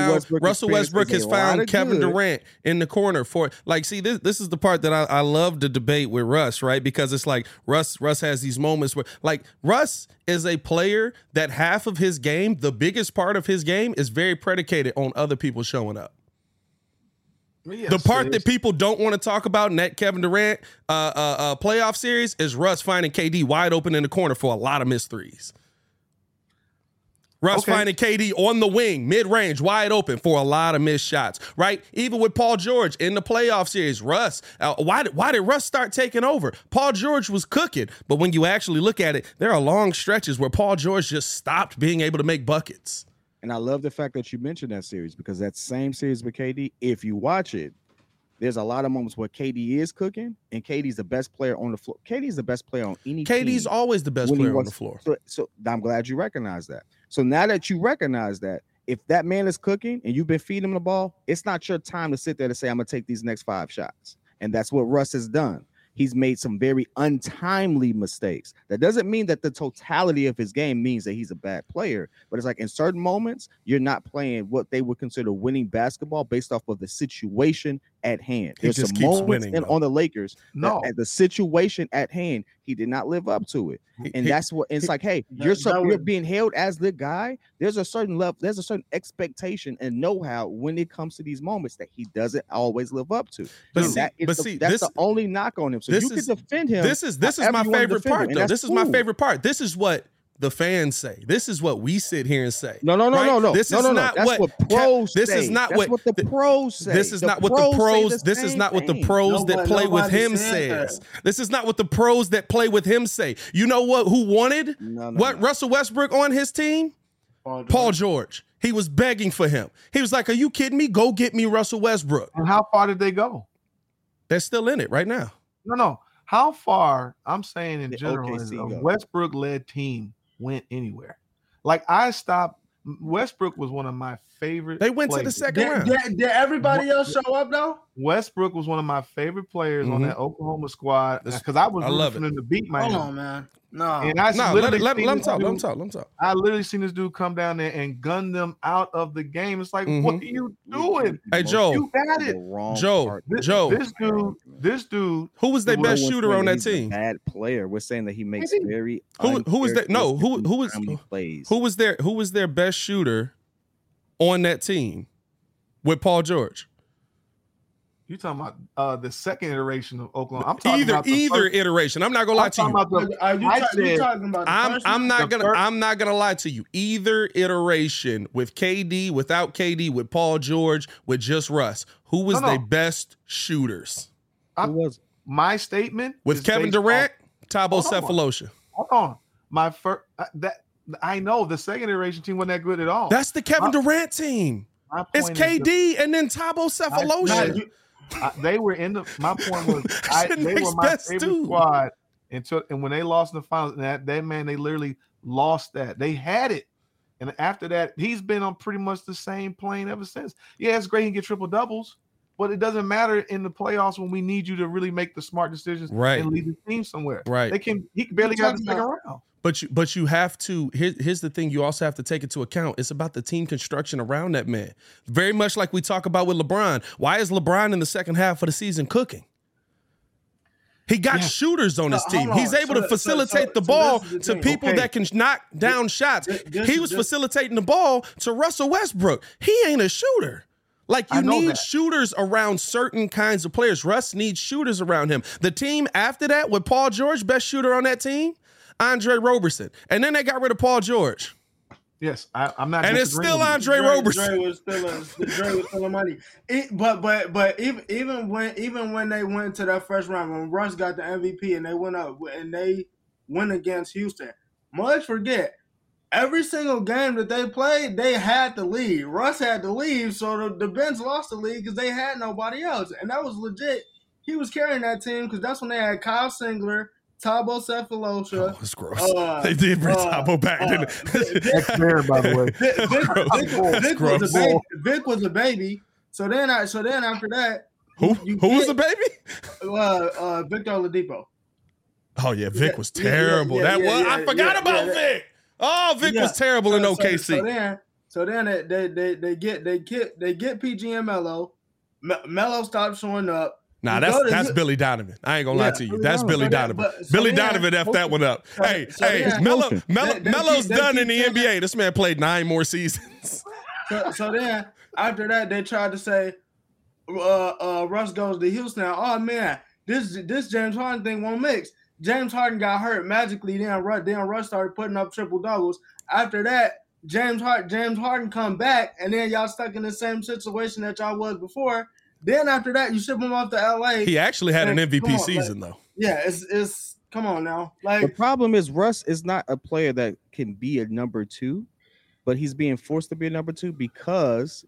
has found Kevin Durant in the corner for like. See, this is the part that I love to debate with Russ, right? Because it's like Russ has these moments where like Russ is a player that half of his game, the biggest part of his game, is very predicated on other people showing up. Yes, the part that people don't want to talk about in that Kevin Durant playoff series is Russ finding KD wide open in the corner for a lot of missed threes. Russ finding KD on the wing, mid-range, wide open for a lot of missed shots, right? Even with Paul George in the playoff series, Russ, why did Russ start taking over? Paul George was cooking, but when you actually look at it, there are long stretches where Paul George just stopped being able to make buckets. And I love the fact that you mentioned that series, because that same series with KD, if you watch it, there's a lot of moments where KD is cooking, and KD's the best player on the floor. KD's the best player on any team. KD's always the best player on the floor. So I'm glad you recognize that. So now that you recognize that, if that man is cooking and you've been feeding him the ball, it's not your time to sit there to say, I'm going to take these next 5 shots. And that's what Russ has done. He's made some very untimely mistakes. That doesn't mean that the totality of his game means that he's a bad player, but it's like in certain moments, you're not playing what they would consider winning basketball based off of the situation at hand. There's some moments on the Lakers at the situation at hand, he did not live up to it. And that's what it's like, hey, you're being held as the guy. There's a certain level, there's a certain expectation and know-how when it comes to these moments that he doesn't always live up to. That's the only knock on him. So you can defend him. This is my favorite part, though. This is my favorite part. This is what the fans say. This is what we sit here and say. No. This is not what pros say. This is not what the pros say. This is not what the pros. This is not what the pros that play with him says. This is not what the pros that play with him say. You know what? Who wanted Russell Westbrook on his team? Paul George. He was begging for him. He was like, "Are you kidding me? Go get me Russell Westbrook." And how far did they go? They're still in it right now. No. How far? I'm saying in general, is a Westbrook-led team went anywhere. Like Westbrook was one of my favorite. They went to the second round. Did everybody else show up though? Westbrook was one of my favorite players on that Oklahoma squad because I was rooting for them to beat Miami. Hold on, man. No, and let him talk. I literally seen this dude come down there and gun them out of the game. It's like, what are you doing? Hey, Joe, you got it. Joe, this dude. Who was their best shooter on that team? Bad player. We're saying that he makes very. Who was that? No, who was their best shooter on that team with Paul George? You talking about the second iteration of Oklahoma? I'm talking about either iteration. I'm not gonna lie to you. I'm not gonna lie to you. Either iteration with KD, without KD, with Paul George, with just Russ. Who was their best shooters? My statement with Kevin Durant, Thabo Sefolosha. Hold on, my first I know the second iteration team wasn't that good at all. That's the Kevin Durant team. It's KD and then Thabo Sefolosha. They were in the. My point was, they were my favorite squad. And when they lost in the finals, that man, they literally lost that. They had it, and after that, he's been on pretty much the same plane ever since. Yeah, it's great he can get triple doubles, but it doesn't matter in the playoffs when we need you to really make the smart decisions and lead the team somewhere. Right? He barely got the second round. But you have to. Here's the thing. You also have to take into account. It's about the team construction around that man. Very much like we talk about with LeBron. Why is LeBron in the second half of the season cooking? He got shooters on his team. He's able to facilitate the ball to people that can knock down shots. He was facilitating the ball to Russell Westbrook. He ain't a shooter. Like, you need shooters around certain kinds of players. Russ needs shooters around him. The team after that, with Paul George, best shooter on that team, Andre Roberson. And then they got rid of Paul George. Yes, I'm not. And it's still Andre Roberson. Dre was still money. But even when they went to that first round, when Russ got the MVP and they went up and they went against Houston, much forget, every single game that they played, they had to leave. Russ had to leave, so the bench lost the lead because they had nobody else. And that was legit. He was carrying that team because that's when they had Kyle Singler, Thabo Sefolosha. Oh, it's gross. They did bring Thabo back, didn't they? That's fair, by the way. Vic was a baby. So then after that, who was the baby? Victor Oladipo. Oh yeah, Vic was terrible. I forgot about Vic. Oh, Vic was terrible in OKC. So then they get PG and Melo. Melo stopped showing up. Nah, that's Billy Donovan. I ain't gonna lie to you. That's Billy Donovan. Billy Donovan effed that one up. Melo's done in the NBA. This man played 9 more seasons. So then after that, they tried to say Russ goes to Houston. Oh man, this James Harden thing won't mix. James Harden got hurt magically. Then Russ started putting up triple doubles. After that, James Harden come back, and then y'all stuck in the same situation that y'all was before. Then after that, you ship him off to LA. He actually had an MVP season, though. Yeah, it's come on now. Like the problem is Russ is not a player that can be a number 2, but he's being forced to be a number 2 because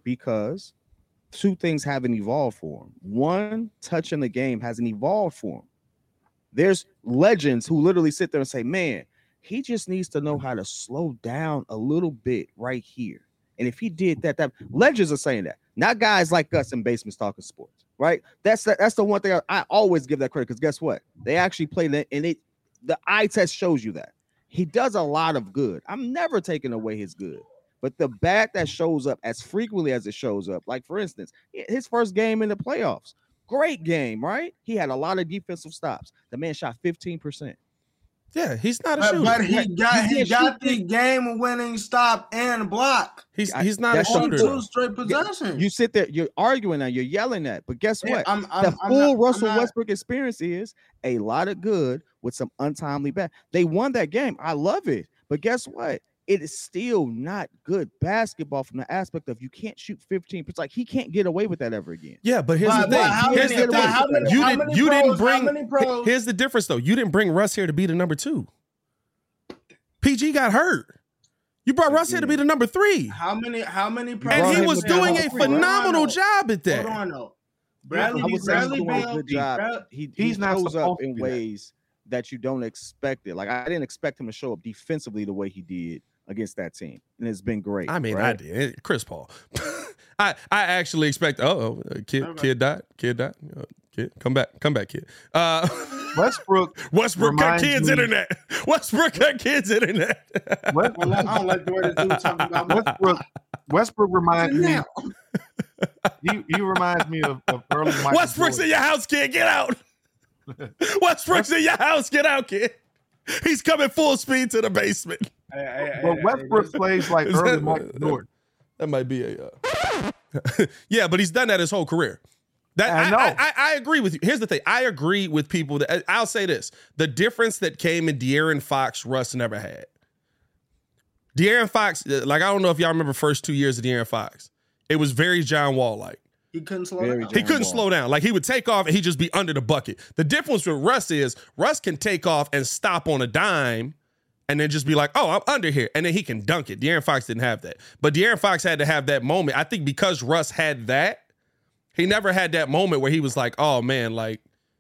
two things haven't evolved for him. One, touching the game hasn't evolved for him. There's legends who literally sit there and say, man, he just needs to know how to slow down a little bit right here. And if he did that legends are saying that, not guys like us in basements talking sports, right? That's the one thing I always give that credit, because guess what? They actually play that, and the eye test shows you that. He does a lot of good. I'm never taking away his good. But the bad that shows up as frequently as it shows up, like for instance, his first game in the playoffs, great game, right? He had a lot of defensive stops. The man shot 15%. Yeah, he's not a shooter. But he got the game-winning stop and block. He's not a shooter. 2 straight possessions. You sit there, you're arguing now, you're yelling at. But guess what? The full Russell Westbrook experience is a lot of good with some untimely bad. They won that game. I love it. But guess what? It is still not good basketball from the aspect of you can't shoot 15%. Like he can't get away with that ever again. Yeah, but here's the thing. Here's the difference, though. You didn't bring Russ here to be the number 2. PG got hurt. You brought Russ here to be the number 3. How many and he was doing a phenomenal job at that. Hold on, though. Bradley Beal, good job. He not shows up in ways that you don't expect it. Like I didn't expect him to show up defensively the way he did against that team, and it's been great. I mean, right? I did. Chris Paul. I actually expect. Kid died. Kid, come back, kid. Westbrook got kids' internet. Westbrook got kids' internet. I don't like the way this dude talking about Westbrook reminds me. He reminds me of early Michael Westbrook's Jordan. in your house, kid. Get out. Westbrook's in your house. Get out, kid. He's coming full speed to the basement. Westbrook plays like early Michael Jordan. That might be a. Yeah, but he's done that his whole career. I agree with you. Here's the thing. I agree with people that I'll say this. The difference that came in De'Aaron Fox, Russ never had. De'Aaron Fox, like I don't know if y'all remember first 2 years of De'Aaron Fox. It was very John Wall-like. He couldn't slow down. He couldn't slow down. Like he would take off and he'd just be under the bucket. The difference with Russ is Russ can take off and stop on a dime and then just be like, oh, I'm under here. And then he can dunk it. De'Aaron Fox didn't have that. But De'Aaron Fox had to have that moment. I think because Russ had that, he never had that moment where he was like, oh, man, like,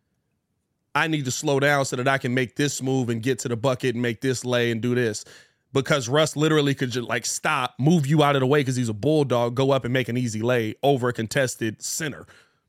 I need to slow down so that I can make this move and get to the bucket and make this lay and do this. Because Russ literally could just, like, stop, move you out of the way because he's a bulldog, go up and make an easy lay over a contested center.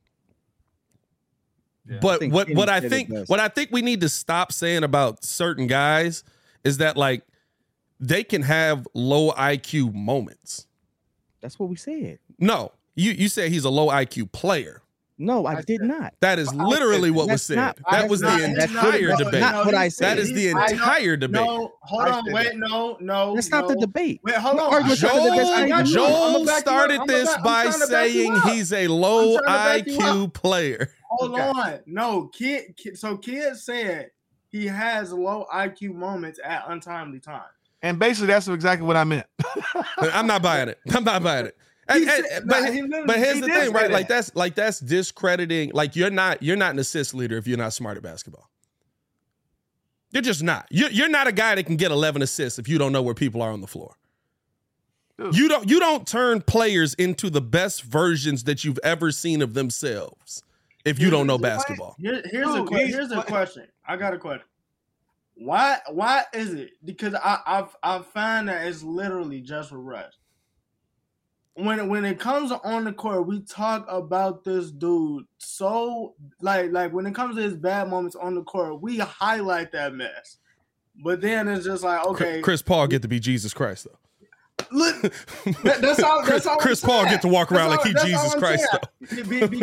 Yeah. But what I think we need to stop saying about certain guys is that, like, they can have low IQ moments. That's what we said. No, you said he's a low IQ player. No, I did not. That is literally what was said. That was the entire debate. Not what I said. That is the entire debate. No, hold on, wait, no. That's not the debate. Wait, hold on. Joel started this by saying he's a low IQ player. Hold on. No, Kid. So Kid said he has low IQ moments at untimely time. And basically, that's exactly what I meant. I'm not buying it. But here's the thing, right? Like that's discrediting. Like you're not an assist leader if you're not smart at basketball. You're just not. You're not a guy that can get 11 assists if you don't know where people are on the floor. Dude. You don't turn players into the best versions that you've ever seen of themselves if you don't know basketball. Here's a question. I got a question. Why is it? Because I find that it's literally just for Russ. When it comes on the court, we talk about this dude so like when it comes to his bad moments on the court, we highlight that mess. But then it's just like, okay, Chris Paul get to be Jesus Christ though. Look, that's all. Chris Paul get to walk around like he's Jesus Christ though.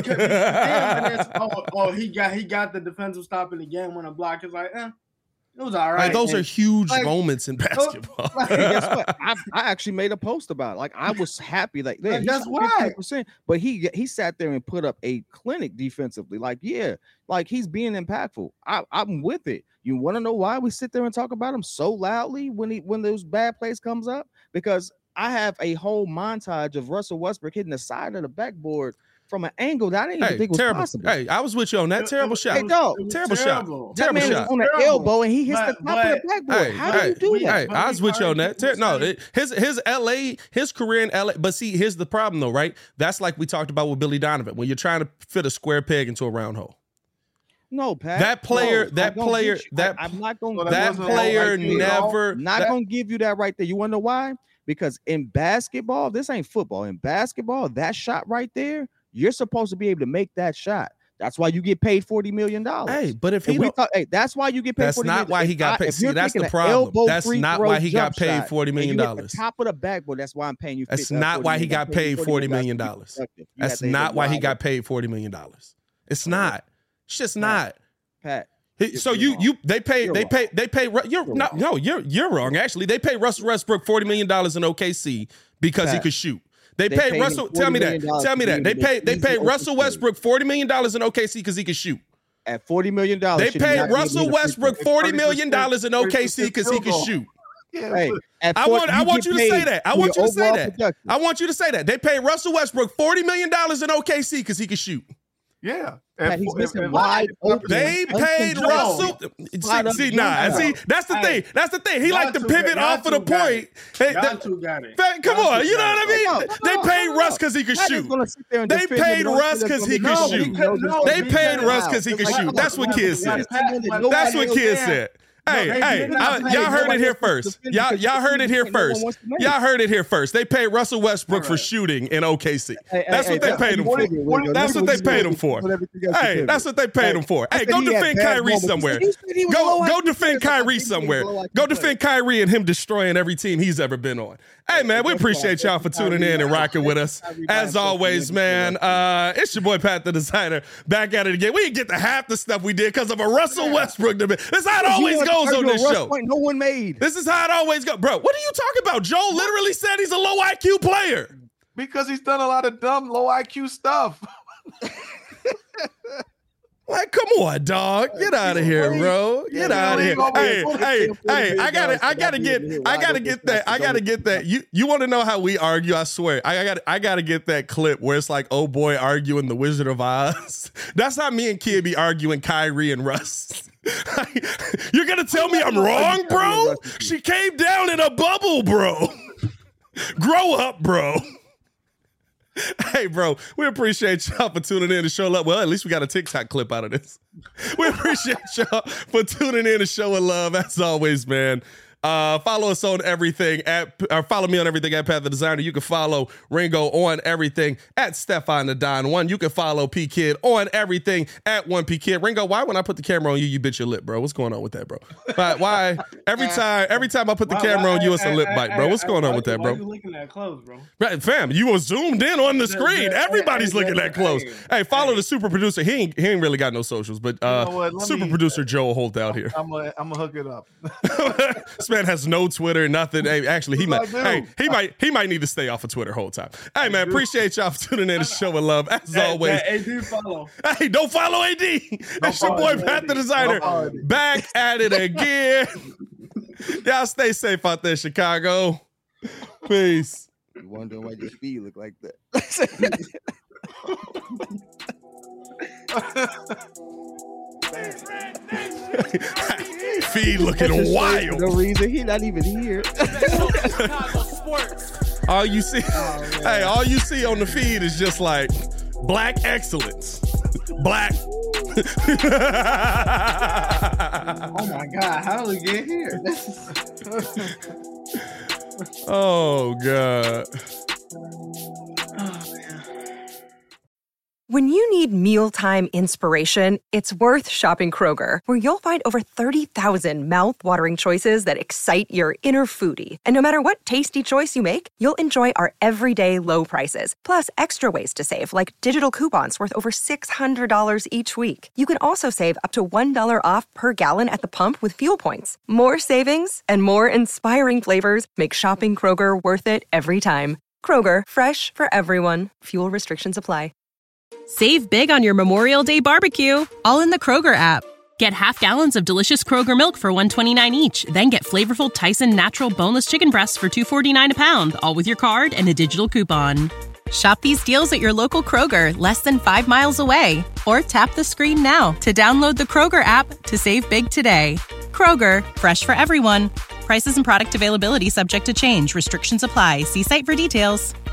Because he got the defensive stop in the game when a block is like, it was all right. Like, those are huge moments in basketball. Guess what? I actually made a post about it. Like I was happy. Like that's why. But he sat there and put up a clinic defensively. Like like he's being impactful. I'm with it. You want to know why we sit there and talk about him so loudly when those bad plays comes up? Because I have a whole montage of Russell Westbrook hitting the side of the backboard from an angle that I didn't even think was possible. Hey, I was with you on that. Terrible shot. Hey, dog. Terrible shot. That man is on the elbow and he hits the top of the backboard. How do you do that? Hey, I was with you on that. His career in LA. But see, here's the problem though, right? That's like we talked about with Billy Donovan when you're trying to fit a square peg into a round hole. No, Pat. That player never. Not gonna give you that right there. You wanna know why? Because in basketball, this ain't football. In basketball, that shot right there, you're supposed to be able to make that shot. That's why you get paid $40 million. Hey, but if he don't, that's why you get paid. That's not why he got paid. See, that's the problem. That's not why he got paid $40 million. Top of the backboard. That's why I'm paying you. That's not why he got paid $40 million. That's not why he got paid $40 million. It's not. It's just not. Pat. So they pay. You're wrong. Actually, they paid Russell Westbrook $40 million in OKC because he could shoot. They paid Russell. Tell me that. They paid Russell Westbrook $40 million in OKC because he could shoot. At $40 million, they paid Russell Westbrook $40 million in OKC because he could shoot. Hey, I want you to say that. I want you to say that. I want you to say that. They paid Russell Westbrook $40 million in OKC because he could shoot. Yeah. He's missing wide open. They paid Russell. See, that's the thing. That's the thing. He like to pivot off of the point. Come on, you know what I mean? They paid Russ because he could shoot. They paid Russ because he could shoot. They paid Russ because he could shoot. That's what kids said. That's what kids said. Hey, y'all heard it here first. Y'all heard it here first. Y'all heard it here first. They paid Russell Westbrook for shooting in OKC. That's what they paid him for. That's what they paid him for. Hey, that's what they paid him for. Hey, go defend Kyrie somewhere. Go defend Kyrie somewhere. Go defend Kyrie and him destroying every team he's ever been on. Hey, man, we appreciate y'all for tuning in and rocking with us. As always, man, it's your boy Pat the Designer back at it again. We didn't get to half the stuff we did because of a Russell Westbrook debate. That's how it always goes on this show. No one made. This is how it always goes. Bro, what are you talking about? Joe literally said he's a low IQ player. Because he's done a lot of dumb, low IQ stuff. Like, come on, dog. Get out of here, bro. Get out of here. Hey, I gotta get that. You want to know how we argue? I swear. I gotta get that clip where it's like, oh boy, arguing the Wizard of Oz. That's how me and Kid be arguing Kyrie and Russ. You're gonna tell me I'm wrong, bro? She came down in a bubble, bro. Grow up, bro. Hey, bro, we appreciate y'all for tuning in to show love. Well, at least we got a TikTok clip out of this. We appreciate y'all for tuning in to show love, as always, man. Follow us on everything follow me on everything at Pat the Designer. You can follow Ringo on everything at Stefan the Don 1. You can follow P Kid on everything at 1P Kid. Ringo, why when I put the camera on you bit your lip, bro? What's going on with that, bro? Why every time I put the camera on you, it's a lip bite, bro? What's going on with that, bro? Why you looking that close, bro? Right, fam, you were zoomed in on the screen. Everybody's looking that close. Hey, follow the super producer. He ain't really got no socials, but super producer Joe Holt out here. I'm gonna hook it up. This man has no Twitter, nothing. Hey, actually, he might need to stay off of Twitter the whole time. Hey, man, appreciate y'all for tuning in to show love, as always. AD follow. Hey, don't follow AD. That's your boy Pat the Designer. Back at it again. Y'all stay safe out there, Chicago. Peace. You wondering why your feet look like that? Feed looking wild. No reason. He not even here. All you see, all you see on the feed is just like black excellence. Black. Oh my God! How did we get here? Oh God. When you need mealtime inspiration, it's worth shopping Kroger, where you'll find over 30,000 mouth-watering choices that excite your inner foodie. And no matter what tasty choice you make, you'll enjoy our everyday low prices, plus extra ways to save, like digital coupons worth over $600 each week. You can also save up to $1 off per gallon at the pump with fuel points. More savings and more inspiring flavors make shopping Kroger worth it every time. Kroger, fresh for everyone. Fuel restrictions apply. Save big on your Memorial Day barbecue, all in the Kroger app. Get half gallons of delicious Kroger milk for $1.29 each. Then get flavorful Tyson natural boneless chicken breasts for $2.49 a pound, all with your card and a digital coupon. Shop these deals at your local Kroger, less than 5 miles away. Or tap the screen now to download the Kroger app to save big today. Kroger, fresh for everyone. Prices and product availability subject to change. Restrictions apply. See site for details.